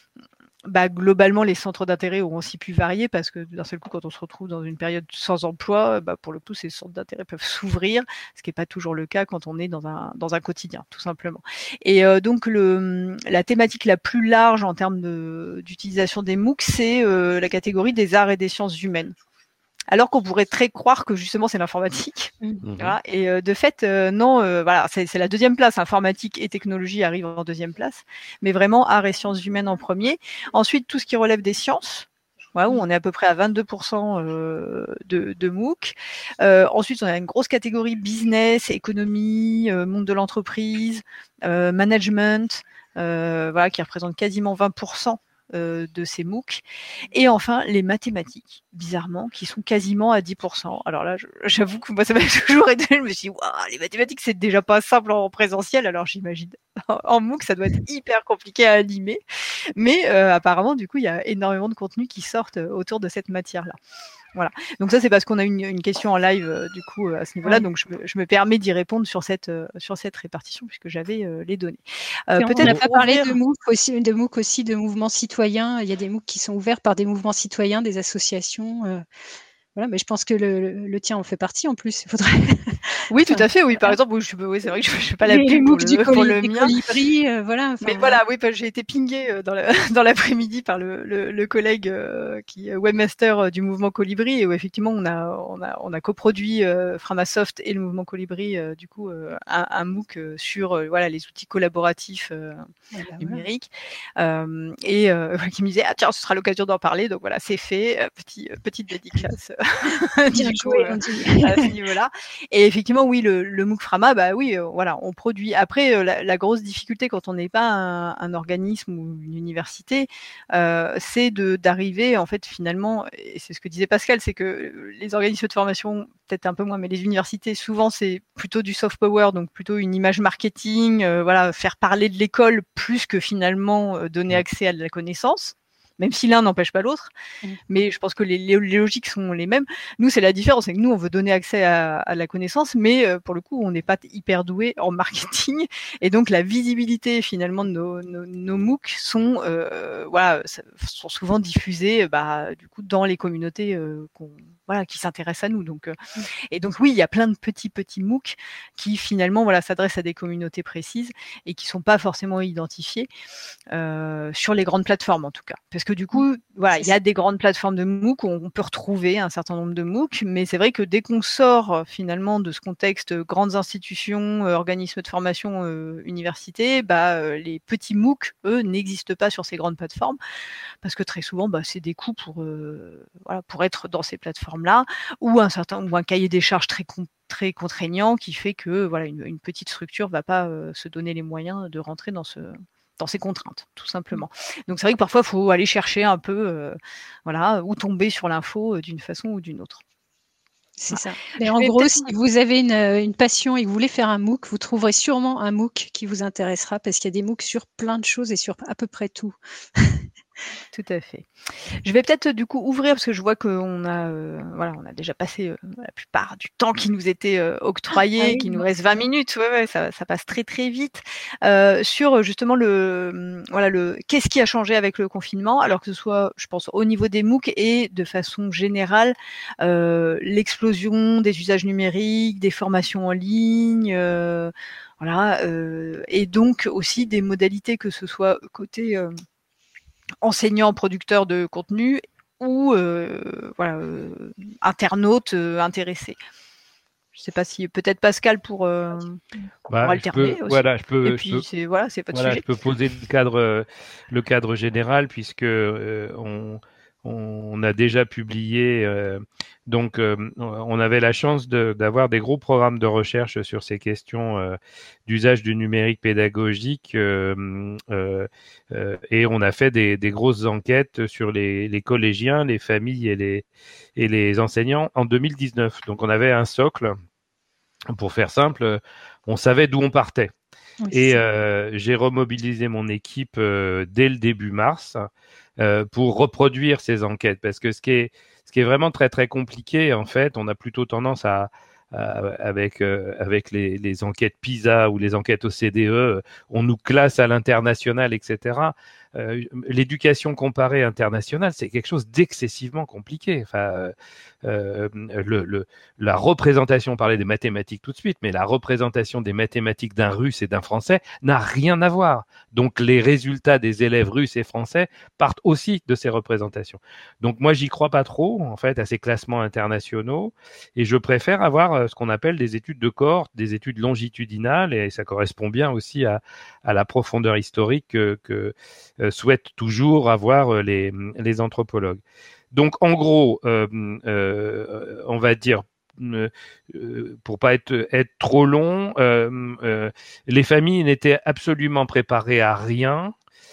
bah, globalement, les centres d'intérêt ont aussi pu varier, parce que d'un seul coup, quand on se retrouve dans une période sans emploi, bah, pour le coup, ces centres d'intérêt peuvent s'ouvrir, ce qui n'est pas toujours le cas quand on est dans un, dans un quotidien, tout simplement. Et euh, donc, le, la thématique la plus large en termes de, d'utilisation des MOOC, c'est euh, la catégorie des arts et des sciences humaines. Alors qu'on pourrait très croire que justement c'est l'informatique. Mmh. Voilà. Et euh, de fait, euh, non, euh, voilà, c'est, c'est la deuxième place. Informatique et technologie arrivent en deuxième place, mais vraiment arts et sciences humaines en premier. Ensuite, tout ce qui relève des sciences. Voilà, où on est à peu près à vingt-deux pour cent euh, de, de MOOC. Euh, ensuite, on a une grosse catégorie business, économie, euh, monde de l'entreprise, euh, management, euh, voilà, qui représente quasiment vingt pour cent de ces MOOC. Et enfin, les mathématiques, bizarrement, qui sont quasiment à dix pour cent. Alors là, je, j'avoue que moi, ça m'a toujours aidé. Je me suis dit, waouh, les mathématiques, c'est déjà pas simple en présentiel. Alors j'imagine, en MOOC, ça doit être hyper compliqué à animer. Mais euh, apparemment, du coup, il y a énormément de contenus qui sortent autour de cette matière-là. Voilà. Donc ça, c'est parce qu'on a une, une question en live euh, du coup à ce niveau-là, ouais. Donc je me, je me permets d'y répondre sur cette euh, sur cette répartition puisque j'avais euh, les données. Euh, peut-être on n'a pas parlé de MOOC aussi, de MOOC aussi, de mouvements citoyens. Il y a des MOOC qui sont ouverts par des mouvements citoyens, des associations. Euh, voilà, mais je pense que le, le, le tien en fait partie en plus. Il faudrait. Oui, tout à fait. Oui, par exemple, oui, je, oui, c'est vrai que je ne fais pas la les, pub les pour, le, du pour le mien. Colibri, euh, voilà. Enfin, mais voilà, oui, j'ai été pingée dans, la, dans l'après-midi par le, le, le collègue euh, qui est webmaster du mouvement Colibri, et où effectivement on a on a on a coproduit euh, Framasoft et le mouvement Colibri euh, du coup euh, un, un MOOC euh, sur euh, voilà les outils collaboratifs euh, voilà, numériques voilà. euh, et euh, qui me disait ah tiens ce sera l'occasion d'en parler, donc voilà c'est fait, euh, petit euh, petite dédicace bien du joué, coup, euh, à ce niveau-là. Et effectivement oui le, le MOOC Frama bah oui euh, voilà on produit. Après euh, la, la grosse difficulté quand on n'est pas un, un organisme ou une université, euh, c'est de d'arriver en fait finalement, et c'est ce que disait Pascal, c'est que les organismes de formation peut-être un peu moins, mais les universités souvent c'est plutôt du soft power, donc plutôt une image marketing, euh, voilà, faire parler de l'école plus que finalement euh, donner accès à de la connaissance. Même si l'un n'empêche pas l'autre, mmh. mais je pense que les, les, les logiques sont les mêmes. Nous, c'est la différence, c'est que nous, on veut donner accès à, à la connaissance, mais euh, pour le coup, on n'est pas hyper doué en marketing, et donc la visibilité finalement de nos, nos, nos MOOC sont, euh, voilà, sont souvent diffusés, bah, du coup, dans les communautés euh, qu'on, voilà, qui s'intéressent à nous. Donc, euh, mmh. Et donc oui, il y a plein de petits petits MOOC qui finalement, voilà, s'adressent à des communautés précises et qui sont pas forcément identifiés euh, sur les grandes plateformes en tout cas. Parce que du coup, voilà, il y a des grandes plateformes de MOOC où on peut retrouver un certain nombre de MOOC, mais c'est vrai que dès qu'on sort finalement de ce contexte grandes institutions, euh, organismes de formation, euh, universités, bah, euh, les petits MOOC, eux, n'existent pas sur ces grandes plateformes, parce que très souvent, bah, c'est des coûts pour, euh, voilà, pour être dans ces plateformes-là, ou un certain ou un cahier des charges très con, très contraignant qui fait que voilà, une, une petite structure ne va pas euh, se donner les moyens de rentrer dans ce dans ses contraintes, tout simplement. Donc c'est vrai que parfois, il faut aller chercher un peu, euh, voilà, ou tomber sur l'info d'une façon ou d'une autre. C'est ça. Mais en gros, si vous avez une, une passion et que vous voulez faire un MOOC, vous trouverez sûrement un MOOC qui vous intéressera parce qu'il y a des MOOC sur plein de choses et sur à peu près tout. Tout à fait. Je vais peut-être du coup ouvrir parce que je vois qu'on a, euh, voilà, on a déjà passé euh, la plupart du temps qui nous était euh, octroyé, ah, oui, qu'il nous reste vingt minutes. Ouais, ouais, ça, ça passe très très vite. Euh, sur justement le, voilà, le, qu'est-ce qui a changé avec le confinement, alors que ce soit, je pense, au niveau des MOOC et de façon générale, euh, l'explosion des usages numériques, des formations en ligne. Euh, voilà, euh, et donc aussi des modalités que ce soit côté euh, enseignants, producteurs de contenu ou euh, voilà, euh, internautes euh, intéressés. Je ne sais pas si peut-être Pascal pour, euh, pour bah, alterner peux, aussi. Voilà, je peux, Et puis c'est voilà, c'est pas de voilà, sujet. je peux poser le cadre, le cadre général puisque euh, on, on a déjà publié. Euh, donc, euh, on avait la chance de, d'avoir des gros programmes de recherche sur ces questions euh, d'usage du numérique pédagogique euh, euh, euh, et on a fait des, des grosses enquêtes sur les, les collégiens, les familles et les, et les enseignants en deux mille dix-neuf. Donc, on avait un socle. Pour faire simple, on savait d'où on partait. Oui, et euh, j'ai remobilisé mon équipe euh, dès le début mars euh, pour reproduire ces enquêtes. Parce que ce qui est, ce qui est vraiment très, très compliqué, en fait, on a plutôt tendance à, à avec, euh, avec les, les enquêtes PISA ou les enquêtes O C D E, on nous classe à l'international, et cetera. Euh, l'éducation comparée internationale, c'est quelque chose d'excessivement compliqué. Enfin, euh, le, le, la représentation, on parlait des mathématiques tout de suite, mais la représentation des mathématiques d'un Russe et d'un Français n'a rien à voir. Donc, les résultats des élèves russes et français partent aussi de ces représentations. Donc, moi, j'y crois pas trop, en fait, à ces classements internationaux, et je préfère avoir ce qu'on appelle des études de cohorte, des études longitudinales, et ça correspond bien aussi à, à la profondeur historique que, que euh, souhaitent toujours avoir les, les anthropologues. Donc, en gros, euh, euh, on va dire, euh, pour pas être, être trop long, euh, euh, les familles n'étaient absolument préparées à rien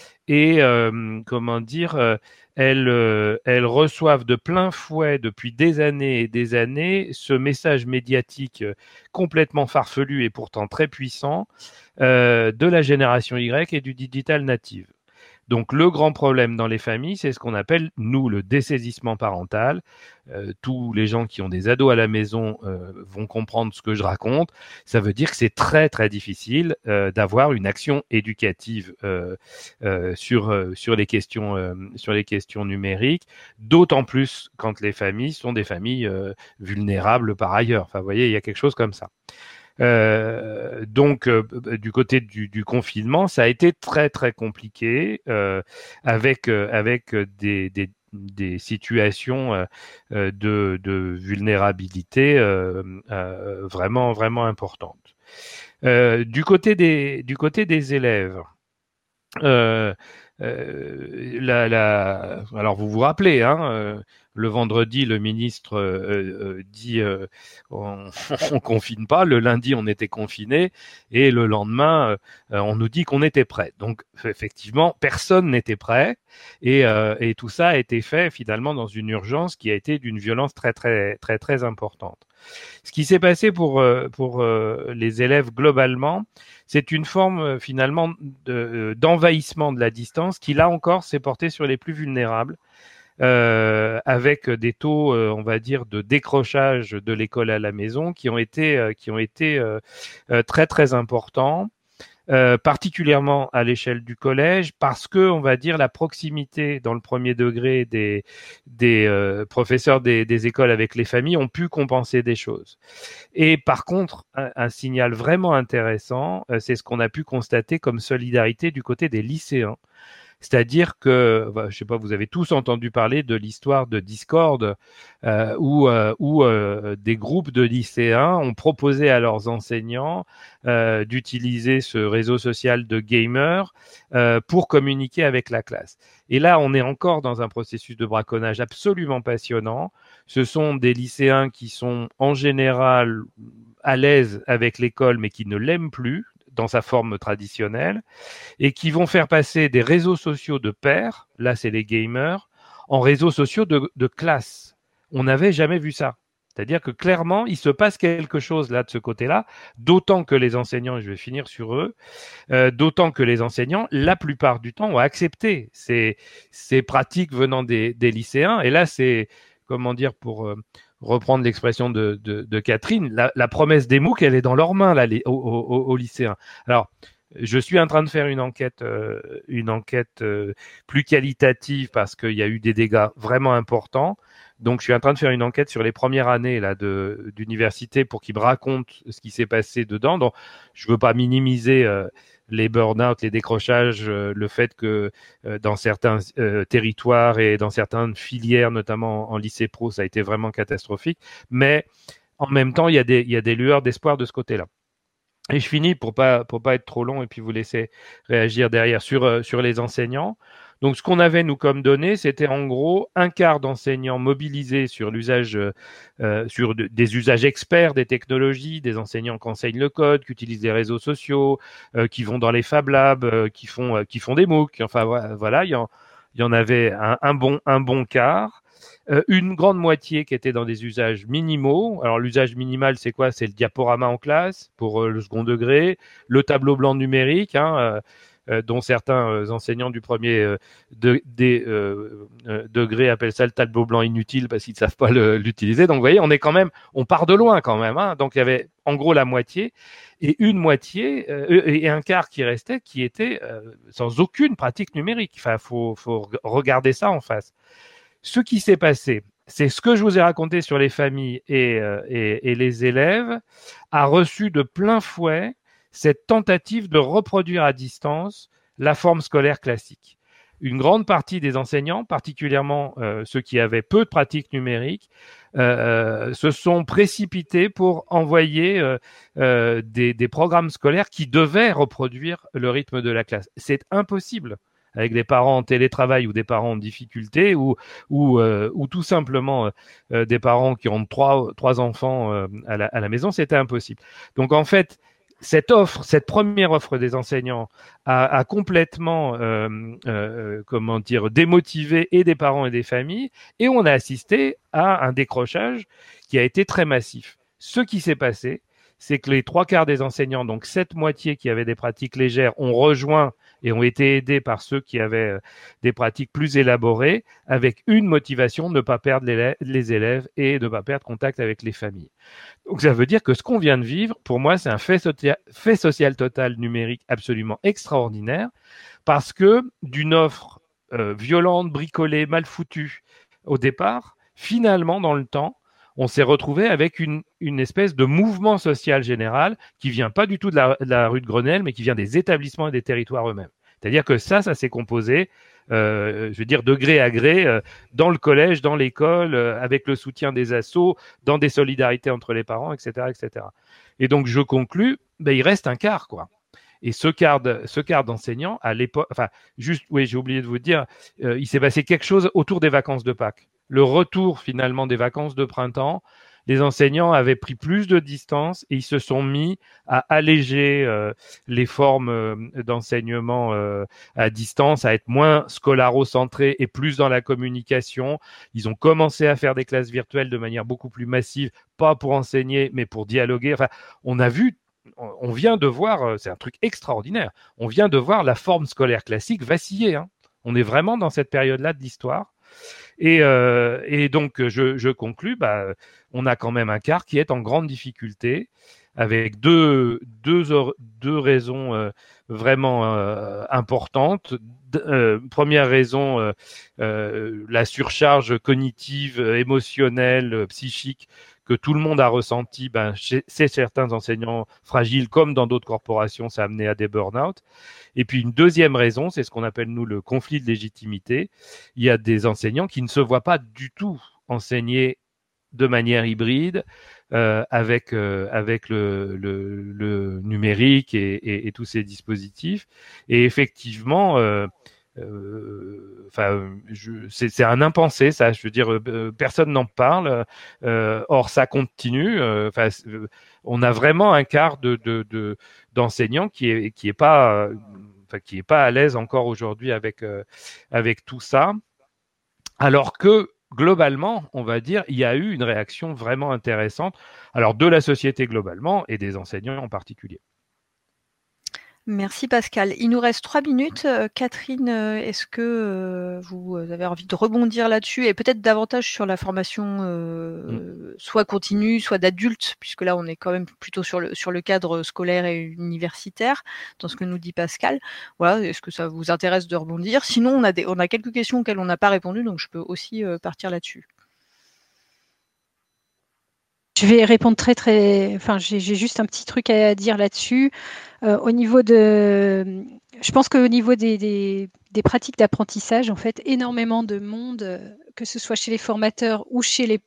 et, euh, comment dire, euh, elles, euh, elles reçoivent de plein fouet depuis des années et des années ce message médiatique complètement farfelu et pourtant très puissant euh, de la génération Y et du digital native. Donc, le grand problème dans les familles, c'est ce qu'on appelle, nous, le dessaisissement parental. Euh, tous les gens qui ont des ados à la maison euh, vont comprendre ce que je raconte. Ça veut dire que c'est très, très difficile euh, d'avoir une action éducative euh, euh, sur, euh, sur, les questions, euh, sur les questions numériques, d'autant plus quand les familles sont des familles euh, vulnérables par ailleurs. Enfin, vous voyez, il y a quelque chose comme ça. Euh, donc, euh, du côté du, du confinement, ça a été très très compliqué euh, avec euh, avec des, des, des situations euh, de, de vulnérabilité euh, euh, vraiment vraiment importantes. Euh, du côté des du côté des élèves. Euh, euh, la, la, alors vous vous rappelez, hein, euh, le vendredi, le ministre euh, euh, dit euh, on, on confine pas. Le lundi, on était confiné, et le lendemain, euh, on nous dit qu'on était prêt. Donc effectivement, personne n'était prêt, et, euh, et tout ça a été fait finalement dans une urgence qui a été d'une violence très très très très importante. Ce qui s'est passé pour pour les élèves globalement, c'est une forme finalement de, d'envahissement de la distance qui là encore s'est porté sur les plus vulnérables, euh, avec des taux, euh, on va dire, de décrochage de l'école à la maison qui ont été euh, qui ont été euh, très très importants. Euh, particulièrement à l'échelle du collège, parce que, on va dire, la proximité dans le premier degré des, des euh, professeurs des, des écoles avec les familles ont pu compenser des choses. Et par contre, un, un signal vraiment intéressant, euh, c'est ce qu'on a pu constater comme solidarité du côté des lycéens. C'est-à-dire que, bah, je sais pas, vous avez tous entendu parler de l'histoire de Discord, euh, où, euh, où euh, des groupes de lycéens ont proposé à leurs enseignants euh, d'utiliser ce réseau social de gamers euh, pour communiquer avec la classe. Et là, on est encore dans un processus de braconnage absolument passionnant. Ce sont des lycéens qui sont en général à l'aise avec l'école, mais qui ne l'aiment plus, dans sa forme traditionnelle, et qui vont faire passer des réseaux sociaux de pairs, là c'est les gamers, en réseaux sociaux de, de classe. On n'avait jamais vu ça. C'est-à-dire que clairement, il se passe quelque chose là de ce côté-là, d'autant que les enseignants, et je vais finir sur eux, euh, d'autant que les enseignants, la plupart du temps, ont accepté ces, ces pratiques venant des, des lycéens. Et là, c'est, comment dire, pour euh, reprendre l'expression de, de, de Catherine, la, la promesse des MOOC, elle est dans leurs mains là, les, aux, aux, aux lycéens. Alors, je suis en train de faire une enquête, euh, une enquête euh, plus qualitative parce qu'il y a eu des dégâts vraiment importants. Donc, je suis en train de faire une enquête sur les premières années là de d'université pour qu'ils me racontent ce qui s'est passé dedans. Donc, je veux pas minimiser euh, les burn-out, les décrochages, euh, le fait que euh, dans certains euh, territoires et dans certaines filières, notamment en, en lycée pro, ça a été vraiment catastrophique. Mais en même temps, il y a des il y a des lueurs d'espoir de ce côté-là. Et je finis pour pas pour pas être trop long et puis vous laisser réagir derrière sur euh, sur les enseignants. Donc ce qu'on avait nous comme données, c'était en gros un quart d'enseignants mobilisés sur l'usage euh, sur de, des usages experts des technologies, des enseignants qui enseignent le code, qui utilisent les réseaux sociaux, euh, qui vont dans les Fab Labs, euh, qui font euh, qui font des MOOC. Enfin voilà, il y en il y en avait un, un bon un bon quart. Euh, une grande moitié qui était dans des usages minimaux. Alors l'usage minimal, c'est quoi? C'est le diaporama en classe pour euh, le second degré, le tableau blanc numérique, hein, euh, euh, dont certains euh, enseignants du premier euh, de, des, euh, euh, degré appellent ça le tableau blanc inutile parce qu'ils ne savent pas le, l'utiliser. Donc vous voyez, on est quand même, on part de loin quand même. Hein. Donc il y avait en gros la moitié et une moitié euh, et un quart qui restait qui était euh, sans aucune pratique numérique. Enfin, faut, faut regarder ça en face. Ce qui s'est passé, c'est ce que je vous ai raconté sur les familles et, euh, et, et les élèves, a reçu de plein fouet cette tentative de reproduire à distance la forme scolaire classique. Une grande partie des enseignants, particulièrement euh, ceux qui avaient peu de pratique numérique, euh, se sont précipités pour envoyer euh, euh, des, des programmes scolaires qui devaient reproduire le rythme de la classe. C'est impossible avec des parents en télétravail ou des parents en difficulté ou ou, euh, ou tout simplement euh, des parents qui ont trois trois enfants euh, à, la, à la maison, c'était impossible. Donc en fait, cette offre, cette première offre des enseignants a, a complètement, euh, euh, comment dire, démotivé et des parents et des familles, et on a assisté à un décrochage qui a été très massif. Ce qui s'est passé, c'est que les trois quarts des enseignants, donc cette moitié qui avaient des pratiques légères, ont rejoint et ont été aidés par ceux qui avaient des pratiques plus élaborées, avec une motivation, ne pas perdre les élèves et ne pas perdre contact avec les familles. Donc ça veut dire que ce qu'on vient de vivre, pour moi, c'est un fait, socia- fait social total numérique absolument extraordinaire, parce que d'une offre euh, violente, bricolée, mal foutue au départ, finalement, dans le temps, on s'est retrouvé avec une, une espèce de mouvement social général qui vient pas du tout de la, de la rue de Grenelle, mais qui vient des établissements et des territoires eux-mêmes. C'est-à-dire que ça, ça s'est composé, euh, je veux dire, de gré à gré, euh, dans le collège, dans l'école, euh, avec le soutien des assos, dans des solidarités entre les parents, et cetera, et cetera. Et donc, je conclus, ben, il reste un quart, quoi. Et ce quart, de, ce quart d'enseignants, à l'époque, enfin, juste, oui, j'ai oublié de vous dire, euh, il s'est passé quelque chose autour des vacances de Pâques. Le retour, finalement, des vacances de printemps, les enseignants avaient pris plus de distance et ils se sont mis à alléger euh, les formes euh, d'enseignement euh, à distance, à être moins scolarocentrés et plus dans la communication. Ils ont commencé à faire des classes virtuelles de manière beaucoup plus massive, pas pour enseigner, mais pour dialoguer. Enfin, on a vu, on vient de voir, c'est un truc extraordinaire, on vient de voir la forme scolaire classique vaciller. Hein. On est vraiment dans cette période-là de l'histoire. Et, euh, et donc, je, je conclus, bah, on a quand même un quart qui est en grande difficulté, avec deux, deux, deux raisons euh, vraiment euh, importantes. Euh, première raison, euh, euh, la surcharge cognitive, émotionnelle, psychique que tout le monde a ressenti, ben, chez, chez certains enseignants fragiles, comme dans d'autres corporations, ça a amené à des burn-out. Et puis une deuxième raison, c'est ce qu'on appelle nous le conflit de légitimité. Il y a des enseignants qui ne se voient pas du tout enseigner de manière hybride euh, avec euh, avec le, le, le numérique et, et, et tous ces dispositifs. Et effectivement, euh, euh, enfin, c'est un impensé, ça. Je veux dire, euh, personne n'en parle. Euh, or, ça continue. Enfin, euh, on a vraiment un quart de de d'enseignants qui est qui est pas, enfin, qui est pas à l'aise encore aujourd'hui avec euh, avec tout ça. Alors que globalement, on va dire, il y a eu une réaction vraiment intéressante, alors de la société globalement et des enseignants en particulier. Merci Pascal. Il nous reste trois minutes. Euh, Catherine, euh, est-ce que euh, vous avez envie de rebondir là-dessus et peut-être davantage sur la formation euh, mm. soit continue, soit d'adulte, puisque là on est quand même plutôt sur le, sur le cadre scolaire et universitaire, dans ce que nous dit Pascal. Voilà, est-ce que ça vous intéresse de rebondir? Sinon, on a, des, on a quelques questions auxquelles on n'a pas répondu, donc je peux aussi euh, partir là-dessus. Je vais répondre très très. Enfin, j'ai juste un petit truc à dire là-dessus. Euh, au niveau de, je pense qu'au niveau des, des, des pratiques d'apprentissage, en fait, énormément de monde, que ce soit chez les formateurs ou chez les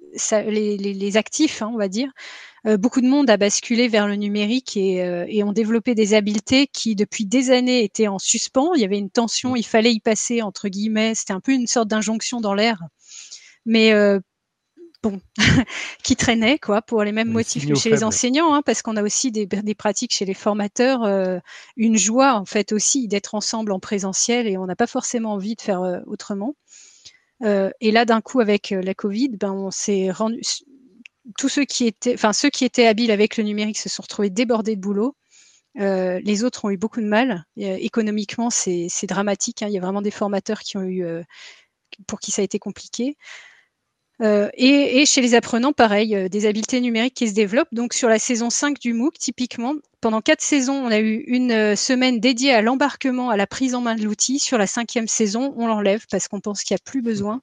les, les, les actifs, hein, on va dire, euh, beaucoup de monde a basculé vers le numérique et, euh, et ont développé des habiletés qui, depuis des années, étaient en suspens. Il y avait une tension, il fallait y passer entre guillemets. C'était un peu une sorte d'injonction dans l'air, mais euh, bon, qui traînait quoi, pour les mêmes les motifs que chez faibles. Les enseignants, hein, parce qu'on a aussi des, des pratiques chez les formateurs, euh, une joie en fait aussi d'être ensemble en présentiel et on n'a pas forcément envie de faire euh, autrement. Euh, et là, d'un coup, avec la Covid, ben, on s'est rendu, tous ceux qui étaient, enfin ceux qui étaient habiles avec le numérique se sont retrouvés débordés de boulot. Euh, les autres ont eu beaucoup de mal. Euh, économiquement, c'est dramatique. Hein. Il y a vraiment des formateurs qui ont eu, euh, pour qui ça a été compliqué. Euh, et, et chez les apprenants, pareil, euh, des habiletés numériques qui se développent. Donc sur la saison cinq du MOOC, typiquement, pendant quatre saisons, on a eu une euh, semaine dédiée à l'embarquement, à la prise en main de l'outil. Sur la cinquième saison, on l'enlève parce qu'on pense qu'il n'y a plus besoin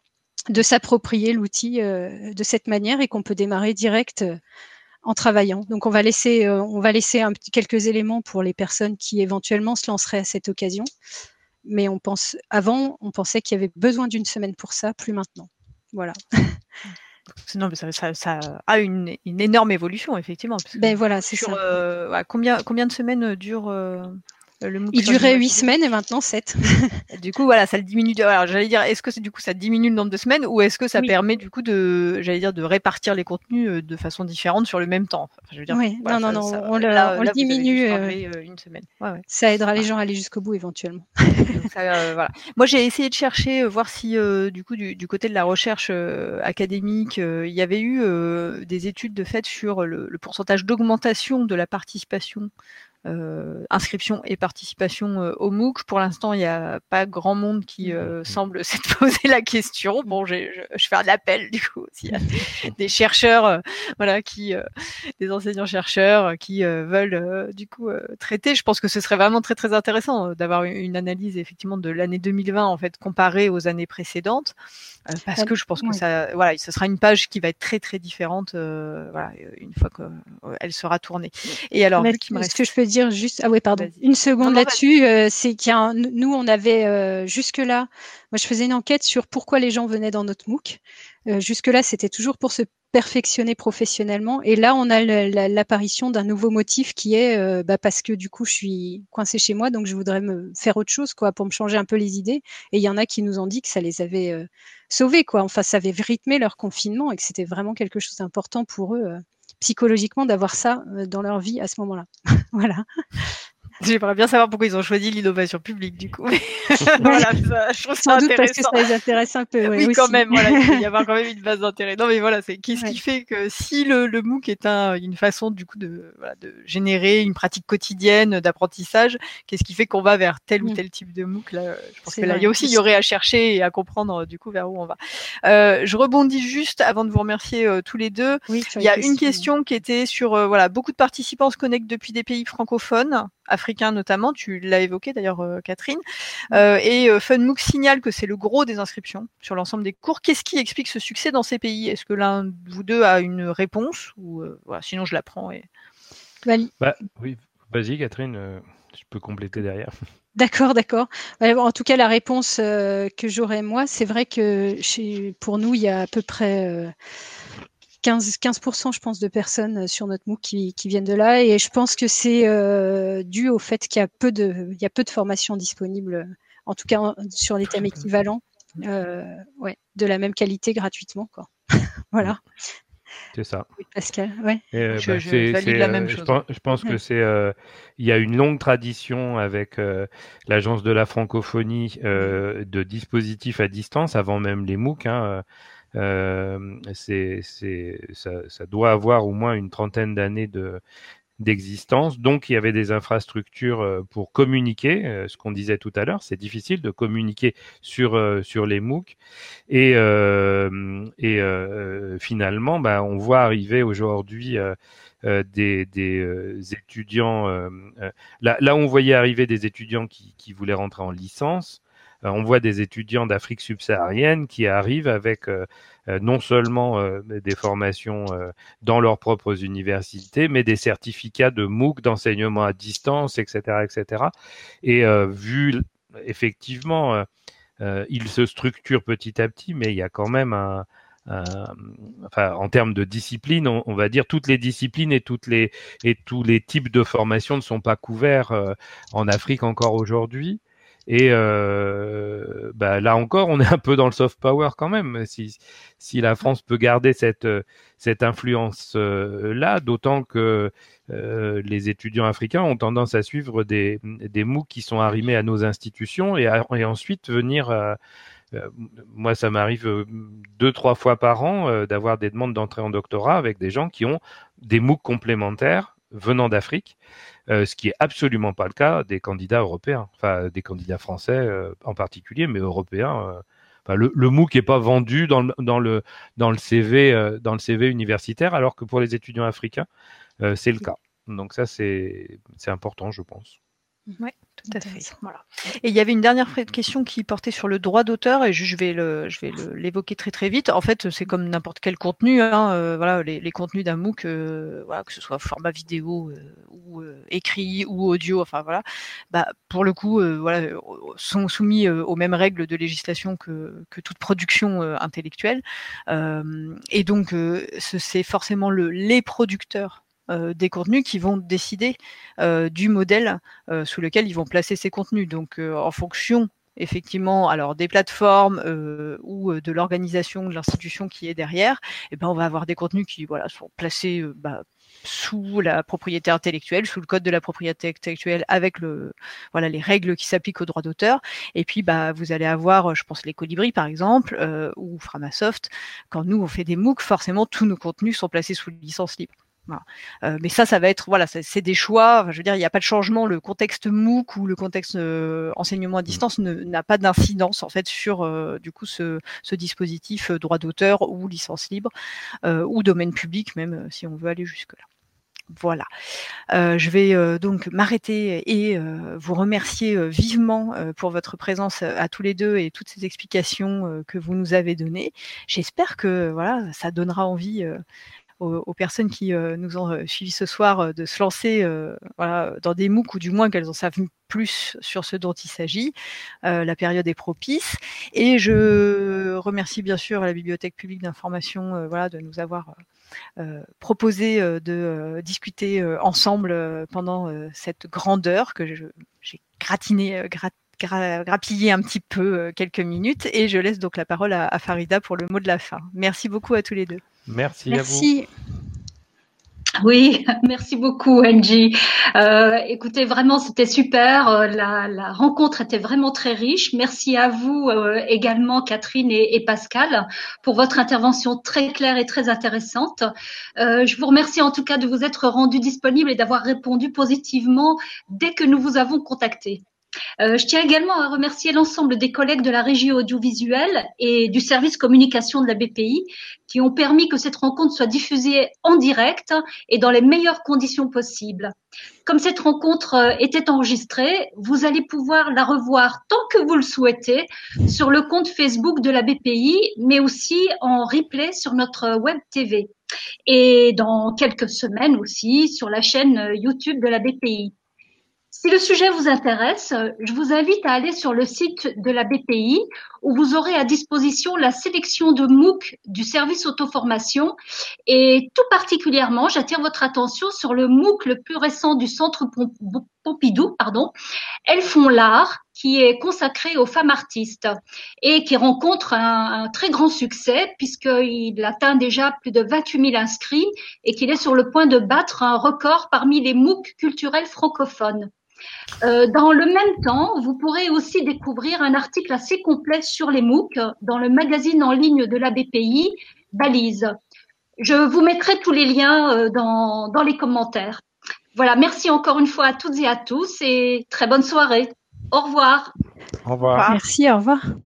de s'approprier l'outil euh, de cette manière et qu'on peut démarrer direct euh, en travaillant. Donc on va laisser, euh, on va laisser un petit, quelques éléments pour les personnes qui éventuellement se lanceraient à cette occasion. Mais on pense, avant, on pensait qu'il y avait besoin d'une semaine pour ça, plus maintenant. Voilà. Non, mais ça, ça, ça a une, une énorme évolution, effectivement. Parce que ben voilà, c'est ça. Euh, ouais, combien, combien de semaines dure euh, le MOOC? Il durait huit semaines et maintenant sept. Du coup, voilà, ça le diminue. De... Alors, j'allais dire, est-ce que c'est du coup ça diminue le nombre de semaines ou est-ce que ça oui. permet du coup de, j'allais dire, de répartir les contenus de façon différente sur le même temps? Enfin, je veux dire, oui, voilà, non, ça, non, non, ça, on, là, le, on là, le diminue. Euh, une semaine. Ouais, ouais. Ça aidera les gens à aller jusqu'au bout éventuellement. Donc, ça, euh, voilà. Moi, j'ai essayé de chercher, euh, voir si euh, du coup, du, du côté de la recherche euh, académique, euh, il y avait eu euh, des études de fait sur le, le pourcentage d'augmentation de la participation. Euh, inscription et participation euh, au MOOC. Pour l'instant, il n'y a pas grand monde qui euh, semble s'être posé la question. Bon, je, je fais un appel du coup aussi à des chercheurs, euh, voilà, qui, euh, des enseignants-chercheurs euh, qui euh, veulent euh, du coup euh, traiter. Je pense que ce serait vraiment très très intéressant euh, d'avoir une, une analyse effectivement de l'année deux mille vingt en fait comparée aux années précédentes, euh, parce que je pense que ça, voilà, ce sera une page qui va être très très différente, euh, voilà, une fois qu'elle sera tournée. Et alors, vu qu'il me reste... ce que je peux dire juste, ah ouais, pardon, une seconde là-dessus, euh, c'est qu'il y a un, nous on avait euh, jusque-là, moi je faisais une enquête sur pourquoi les gens venaient dans notre MOOC. Euh, jusque-là, c'était toujours pour se perfectionner professionnellement, et là on a l'apparition d'un nouveau motif qui est euh, bah, parce que du coup je suis coincée chez moi, donc je voudrais me faire autre chose quoi, pour me changer un peu les idées. Et il y en a qui nous ont dit que ça les avait euh, sauvés quoi, enfin ça avait rythmé leur confinement et que c'était vraiment quelque chose d'important pour eux. Euh, psychologiquement d'avoir ça dans leur vie à ce moment-là. Voilà. J'aimerais bien savoir pourquoi ils ont choisi l'innovation publique, du coup. Voilà, ça, je trouve ça Sans intéressant. doute parce que ça les intéresse un peu. Ouais, oui, aussi. quand même. Voilà, il peut y avoir quand même une base d'intérêt. Non, mais voilà, c'est qu'est-ce ouais. qui fait que si le, le MOOC est un, une façon, du coup, de, voilà, de générer une pratique quotidienne d'apprentissage, qu'est-ce qui fait qu'on va vers tel ou tel type de MOOC là, je pense que là, il y a aussi, il y aurait à chercher et à comprendre, du coup, vers où on va. Euh, je rebondis juste avant de vous remercier euh, tous les deux. Oui, il y a une question qui était sur, euh, voilà, beaucoup de participants se connectent depuis des pays francophones, africains notamment, tu l'as évoqué d'ailleurs euh, Catherine, euh, et euh, FunMOOC signale que c'est le gros des inscriptions sur l'ensemble des cours. Qu'est-ce qui explique ce succès dans ces pays? Est-ce que l'un de vous deux a une réponse ou euh, voilà, sinon je la prends et... Bah, oui, vas-y Catherine, euh, je peux compléter derrière. D'accord, d'accord. En tout cas, la réponse euh, que j'aurais moi, c'est vrai que chez, pour nous, il y a à peu près... Euh, quinze pour cent je pense de personnes sur notre MOOC qui, qui viennent de là, et je pense que c'est euh, dû au fait qu'il y a peu de il y a peu de formations disponibles en tout cas en, sur les thèmes équivalents, euh, ouais, de la même qualité gratuitement, quoi. Voilà. C'est ça. Oui, Pascal, ouais. Euh, je, bah, je valide c'est, la même euh, chose. Je pense, je pense ouais. que c'est, euh, il y a une longue tradition avec euh, l'Agence de la francophonie euh, de dispositifs à distance avant même les MOOC. Hein, euh, c'est, c'est, ça, ça doit avoir au moins une trentaine d'années de d'existence. Donc, il y avait des infrastructures pour communiquer, ce qu'on disait tout à l'heure, c'est difficile de communiquer sur, sur les MOOC. Et, euh, et euh, finalement, bah, on voit arriver aujourd'hui euh, euh, des, des euh, étudiants, euh, euh, là, là on voyait arriver des étudiants qui, qui voulaient rentrer en licence. Euh, on voit des étudiants d'Afrique subsaharienne qui arrivent avec euh, euh, non seulement euh, des formations euh, dans leurs propres universités, mais des certificats de MOOC, d'enseignement à distance, et cetera, et cetera. Et euh, vu effectivement, euh, euh, ils se structurent petit à petit, mais il y a quand même un, un enfin, en termes de discipline, on, on va dire toutes les disciplines et toutes les et tous les types de formations ne sont pas couverts euh, en Afrique encore aujourd'hui. Et euh, bah, là encore, on est un peu dans le soft power quand même. Si, si la France peut garder cette, cette influence-là, d'autant que euh, les étudiants africains ont tendance à suivre des, des MOOC qui sont arrimés à nos institutions et, à, et ensuite venir... Euh, euh, moi, ça m'arrive deux, trois fois par an euh, d'avoir des demandes d'entrée en doctorat avec des gens qui ont des MOOC complémentaires venant d'Afrique, euh, ce qui est absolument pas le cas des candidats européens, enfin des candidats français euh, en particulier, mais européens. Euh, enfin, le, le MOOC n'est pas vendu dans le, dans le, dans le C V, euh, dans le C V universitaire, alors que pour les étudiants africains, euh, c'est le cas. Donc ça, c'est, c'est important, je pense. Oui, tout à fait. Voilà. Et il y avait une dernière question qui portait sur le droit d'auteur et je vais le, je vais le, l'évoquer très très vite. En fait, c'est comme n'importe quel contenu. Hein, euh, voilà, les, les contenus d'un MOOC, euh, voilà, que ce soit format vidéo euh, ou euh, écrit ou audio, enfin voilà, bah pour le coup, euh, voilà, sont soumis euh, aux mêmes règles de législation que, que toute production euh, intellectuelle. Euh, et donc, euh, c'est forcément le, les producteurs Euh, des contenus qui vont décider euh, du modèle euh, sous lequel ils vont placer ces contenus. Donc, euh, en fonction, effectivement, alors des plateformes euh, ou de l'organisation, de l'institution qui est derrière, eh ben, on va avoir des contenus qui voilà, sont placés euh, bah, sous la propriété intellectuelle, sous le code de la propriété intellectuelle, avec le, voilà, les règles qui s'appliquent au droit d'auteur. Et puis, bah, vous allez avoir, je pense, les Colibri, par exemple, euh, ou Framasoft. Quand nous, on fait des MOOC, forcément, tous nos contenus sont placés sous licence libre. Voilà. Euh, mais ça, ça va être, voilà, c'est, c'est des choix. Enfin, je veux dire, il n'y a pas de changement. Le contexte MOOC ou le contexte euh, enseignement à distance ne, n'a pas d'incidence en fait sur euh, du coup ce, ce dispositif euh, droit d'auteur ou licence libre euh, ou domaine public même euh, si on veut aller jusque là. Voilà. Euh, je vais euh, donc m'arrêter et euh, vous remercier euh, vivement euh, pour votre présence à tous les deux et toutes ces explications euh, que vous nous avez données. J'espère que voilà, ça donnera envie. Euh, Aux, aux personnes qui euh, nous ont euh, suivis ce soir euh, de se lancer euh, voilà, dans des MOOC ou du moins qu'elles en savent plus sur ce dont il s'agit. Euh, la période est propice et je remercie bien sûr la Bibliothèque publique d'information euh, voilà, de nous avoir euh, proposé euh, de euh, discuter euh, ensemble euh, pendant euh, cette grande heure que je, j'ai gratiné, euh, grat, gra, grappillé un petit peu euh, quelques minutes et je laisse donc la parole à, à Farida pour le mot de la fin. Merci beaucoup à tous les deux. Merci, merci. à vous. Oui, merci beaucoup Angie. Euh, écoutez, vraiment c'était super, la, la rencontre était vraiment très riche. Merci à vous euh, également Catherine et, et Pascal pour votre intervention très claire et très intéressante. Euh, je vous remercie en tout cas de vous être rendus disponibles et d'avoir répondu positivement dès que nous vous avons contacté. Euh, je tiens également à remercier l'ensemble des collègues de la régie audiovisuelle et du service communication de la B P I qui ont permis que cette rencontre soit diffusée en direct et dans les meilleures conditions possibles. Comme cette rencontre était enregistrée, vous allez pouvoir la revoir tant que vous le souhaitez sur le compte Facebook de la B P I, mais aussi en replay sur notre web T V et dans quelques semaines aussi sur la chaîne YouTube de la B P I. Si le sujet vous intéresse, je vous invite à aller sur le site de la B P I où vous aurez à disposition la sélection de MOOC du service auto-formation et tout particulièrement, j'attire votre attention sur le MOOC le plus récent du Centre Pompidou, pardon, Elles font l'art, qui est consacré aux femmes artistes et qui rencontre un, un très grand succès puisqu'il atteint déjà plus de vingt-huit mille inscrits et qu'il est sur le point de battre un record parmi les MOOC culturels francophones. Euh, dans le même temps, vous pourrez aussi découvrir un article assez complet sur les MOOC dans le magazine en ligne de la B P I, Balise. Je vous mettrai tous les liens euh, dans, dans les commentaires. Voilà, merci encore une fois à toutes et à tous et très bonne soirée. Au revoir. Au revoir. Merci, au revoir.